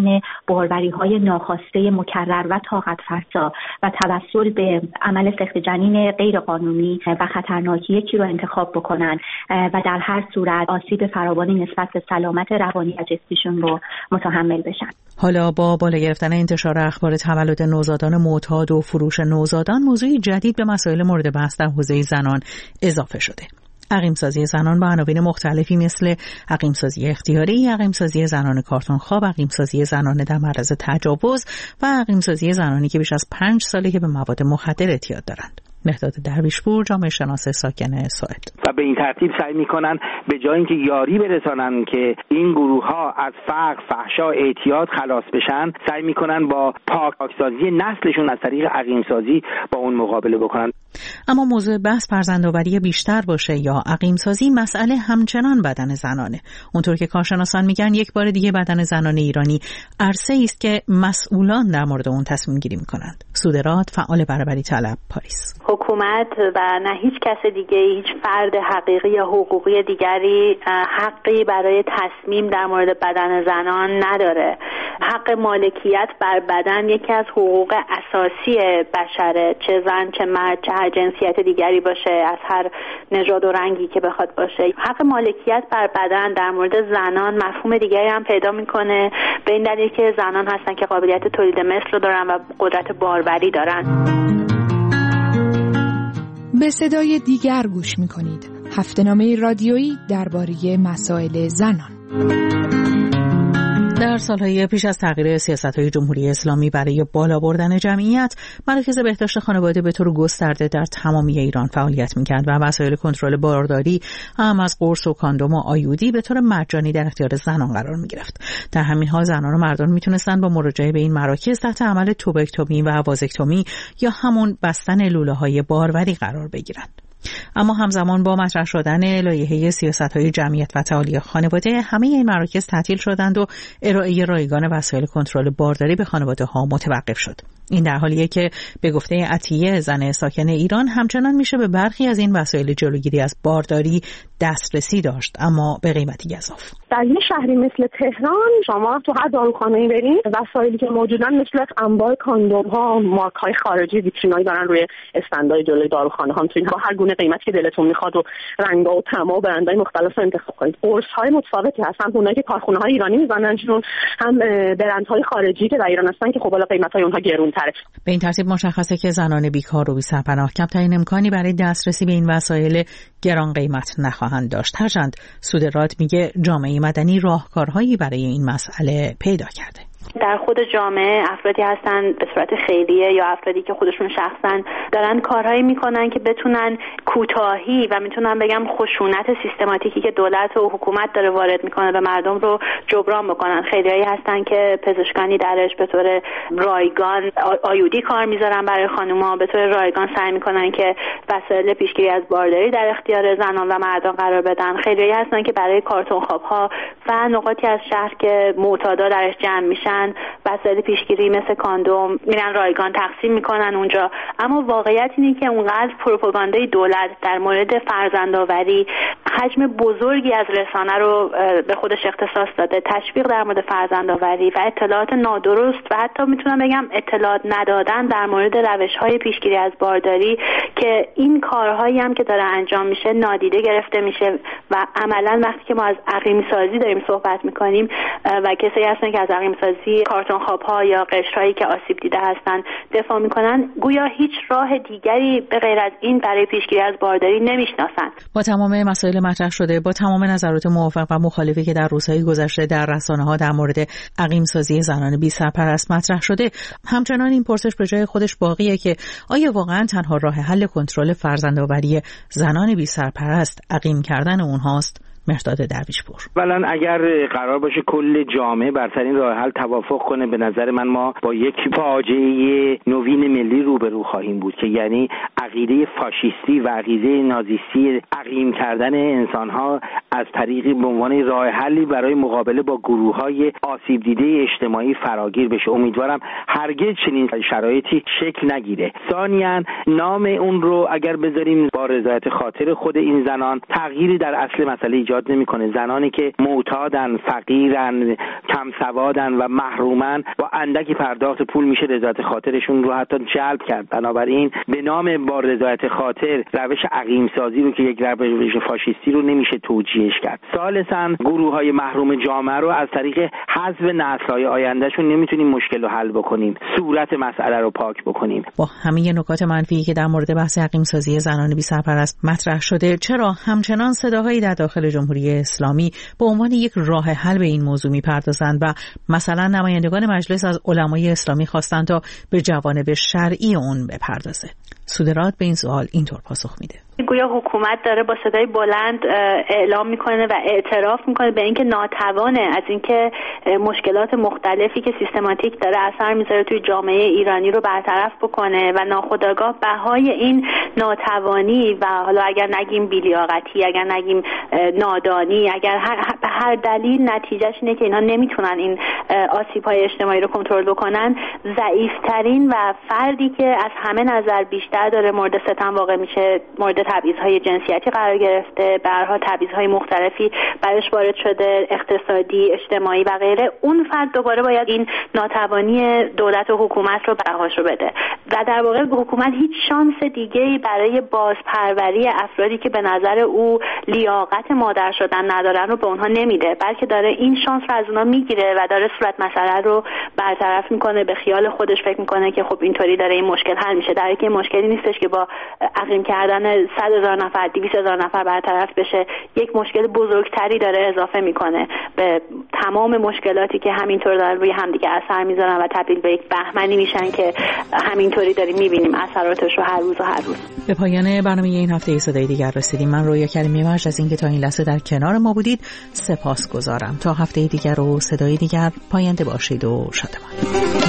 بین باروری‌های ناخواسته مکرر و طاقت فرسا و توسل به عمل سخت جنین غیر قانونی و خطرناکی یکی رو انتخاب بکنن و در هر صورت آسیب فراوانی نسبت به سلامت روانی و جسمیشون رو متحمل بشن. حالا با بالا گرفتن انتشار اخبار تولد نوزادان معتاد و فروش نوزادان، موضوعی جدید به مسائل مورد بحث در حوزه زنان اضافه شده. عقیم‌سازی زنان با عناوین مختلفی مثل عقیم‌سازی اختیاری، عقیم‌سازی زنان کارتون‌خواب، عقیم‌سازی زنان در معرض تجاوز و عقیم‌سازی زنانی که بیش از 5 ساله که به مواد مخدر اعتیاد دارند. مهداد درویشپور، جامعه شناس ساکن ساعد. و به این ترتیب سعی میکنن به جای اینکه یاری برسانن که این گروه ها از فقر، فحشا، اعتیاد خلاص بشن، سعی میکنن با پاکسازی نسلشون از طریق عقیم‌سازی با اون مقابله بکنن. اما موضوع بحث فرزندآوری بیشتر باشه یا عقیم‌سازی، مسئله همچنان بدن زنانه. اونطور که کارشناسان میگن یک بار دیگه بدن زنان ایرانی عرصه‌ای است که مسئولان در مورد اون تصمیم گیری میکنند. سودرات، فعال برابری طلب، پاریس. حکومت و نه هیچ کس دیگه، هیچ فرد حقیقی یا حقوقی دیگری حقی برای تصمیم در مورد بدن زنان نداره. حق مالکیت بر بدن یکی از حقوق اساسی بشره، چه زن چه مرد چه هر جنسیت دیگری باشه، از هر نژاد و رنگی که بخواد باشه. حق مالکیت بر بدن در مورد زنان مفهوم دیگری هم پیدا میکنه، به این دلیل که زنان هستن که قابلیت تولید مثل رو دارن و قدرت باروری دارن. به صدای دیگر گوش میکنید. هفته‌نامه رادیویی درباره مسائل زنان. در سالهای پیش از تغییر سیاست‌های جمهوری اسلامی برای بالا بردن جمعیت، مراکز بهداشت خانواده به طور گسترده در تمامی ایران فعالیت می‌کرد و وسایل کنترل بارداری هم از قرص و کاندوم و آیودی به طور مجانی در اختیار زنان قرار می‌گرفت. در همین حال زنان و مردان می‌تونستند با مراجعه به این مراکز تحت عمل توبکتومی و وازکتومی یا همون بستن لوله‌های باروری قرار بگیرند. اما همزمان با مطرح شدن لایحه سیاست‌های جمعیت و تعالی خانواده، همه این مراکز تعطیل شدند و ارائه رایگان وسایل کنترل بارداری به خانواده‌ها متوقف شد. این در حالیه که به گفته عطیه، زن ساکن ایران، همچنان میشه به برخی از این وسایل جلوگیری از بارداری دسترسی داشت، اما به قیمتی گزاف. در یه شهری مثل تهران شما تو هر داروخانه‌ای برین، وسایلی که موجودن مثل انواع کاندوم‌ها، مارک‌های خارجی، ویترینایی دارن روی استندای جلوی داروخانه‌ها، میتونید با هر گونه قیمتی که دلتون میخواد و رنگ‌ها و طعم‌ها و برندهای مختلف انتخاب کنید. قرص‌های متفاوتی هستن، اونایی که کارخونه‌های ایرانی می‌زننشون، هم برندهای خارجی که در ایران هستن که خب بالا قیمت‌های اونها گرون‌تره. به این ترتیب مشخصه که زنان بیکار و بی‌سرپناه کمترین امکانی برای دسترسی به این وسایل گران قیمت نخواهند داشت. هرچند سودرات میگه جامعه مدنی راهکارهایی برای این مسئله پیدا کرده. در خود جامعه افرادی هستن به صورت خیریه یا افرادی که خودشون شخصا دارن کارهایی میکنن که بتونن کوتاهی و میتونن بگم خشونت سیستماتیکی که دولت و حکومت داره وارد میکنه به مردم رو جبران بکنن. خیریایی هستن که پزشکانی درش به طور رایگان آیودی کار میذارن برای خانوما، به طور رایگان سعی میکنن که وسایل پیشگیری از بارداری در اختیار زنان و مردان قرار بدن. خیریایی هستن که برای کارتون خواب‌ها و نقاطی از شهر که معتادا درش جمع میشن وسایل پیشگیری مثل کاندوم میرن رایگان تقسیم میکنن اونجا. اما واقعیت اینه که اونقدر پروپاگاندای دولت در مورد فرزندآوری حجم بزرگی از رسانه رو به خودش اختصاص داده، تشویق در مورد فرزندآوری و اطلاعات نادرست و حتی میتونم بگم اطلاعات ندادن در مورد روش‌های پیشگیری از بارداری که این کارهایی هم که داره انجام میشه نادیده گرفته میشه و عملاً وقتی که ما از عقیم‌سازی داریم صحبت میکنیم و کسایی هستن که از عقیم‌سازی کارتون خواب‌ها یا قشرهایی که آسیب دیده هستن دفاع میکنن، گویا هیچ راه دیگری به غیر از این برای پیشگیری از بارداری نمیشناسن. با تمام مسائل مطرح شده، با تمام نظرات موافق و مخالفی که در روزهای گذشته در رسانه‌ها در مورد عقیم‌سازی زنان بی سرپرست مطرح شده، همچنان این پرسش به جای خودش باقیه که آیا واقعا تنها راه حل کنترل فرزندآوری زنان بی سرپرست عقیم کردن اونهاست؟ مهداد درویشپور. اولا اگر قرار باشه کل جامعه بر سر این راه حل توافق کنه، به نظر من ما با یک فاجعه نوین ملی روبرو خواهیم بود که یعنی عقیده فاشیستی و عقیده نازیستی عقیم کردن انسان‌ها از طریقی به عنوان راه حلی برای مقابله با گروه‌های آسیب دیده اجتماعی فراگیر بشه. امیدوارم هرگز چنین شرایطی شکل نگیره. ثانیاً نام اون رو اگر بذاریم با رضایت خاطر خود این زنان، تغییری در اصل مسئله ایجاد نمیکنه. زنانی که معتادن، فقیرن، کم سوادن و محرومن، با اندکی پرداخت پول میشه رضایت خاطرشون رو حتی جلب کرد. بنابراین به نام با رضایت خاطر روش عقیم سازی رو که یک روش فاشیستی رو نمیشه توجیهش کرد. ثالثاً گروه‌های محروم جامعه رو از طریق حذف نسل‌های آیندهشون نمیتونیم مشکل رو حل بکنیم، صورت مسئله رو پاک بکنیم. با همه نکات منفی که در مورد بحث عقیم سازی زنان بی سرپرست مطرح شده، چرا همچنان صداهایی در داخل جمهوری اسلامی به عنوان یک راه حل به این موضوع میپردازند و مثلا نمایندگان مجلس از علمای اسلامی خواستند تا به جوانب شرعی اون بپردازه؟ سودراد به این سوال اینطور پاسخ میده: گویا حکومت داره با صدای بلند اعلام میکنه و اعتراف میکنه به اینکه ناتوانه از اینکه مشکلات مختلفی که سیستماتیک داره اثر میذاره توی جامعه ایرانی رو برطرف بکنه و ناخودآگاه بهای این ناتوانی و حالا اگر نگیم بی‌لیاقتی، اگر نگیم نادانی، اگر به هر دلیل نتیجهش اینه که اینا نمیتونن این آسیب‌های اجتماعی رو کنترل بکنن، ضعیف‌ترین و فردی که از همه نظر بیشتر داره مورد ستم واقع میشه، مورد تبعیض‌های جنسیتی قرار گرفته، به هر حال تبعیض‌های مختلفی برش وارد شده، اقتصادی، اجتماعی و غیره، اون فرد دوباره باید این ناتوانی دولت و حکومت رو بهاشو بده و در واقع حکومت هیچ شانس دیگه‌ای برای بازپروری افرادی که به نظر او لیاقت مادر شدن ندارن رو به اونها نمیده، بلکه داره این شانس رو از اونها میگیره و داره صورت مسئله رو برطرف میکنه. به خیال خودش فکر میکنه که خب اینطوری داره این مشکل حل میشه، در حالی که مشکلی نیستش که با عقیم کردن 100,000 نفر 200,000 نفر برطرف بشه. یک مشکل بزرگتری داره اضافه میکنه به تمام مشکلاتی که همینطور دارن روی همدیگه اثر میذارن و تبدیل به یک بهمنی میشن که همینطوری داریم میبینیم اثراتش رو هر روز. به پایان برنامه این هفته صدای دیگر رسیدیم. من رویا کریمی مرج از اینکه تا این لحظه در کنار ما بودید سپاسگزارم. تا هفته دیگر و صدای دیگر پاینده باشید و شادمان.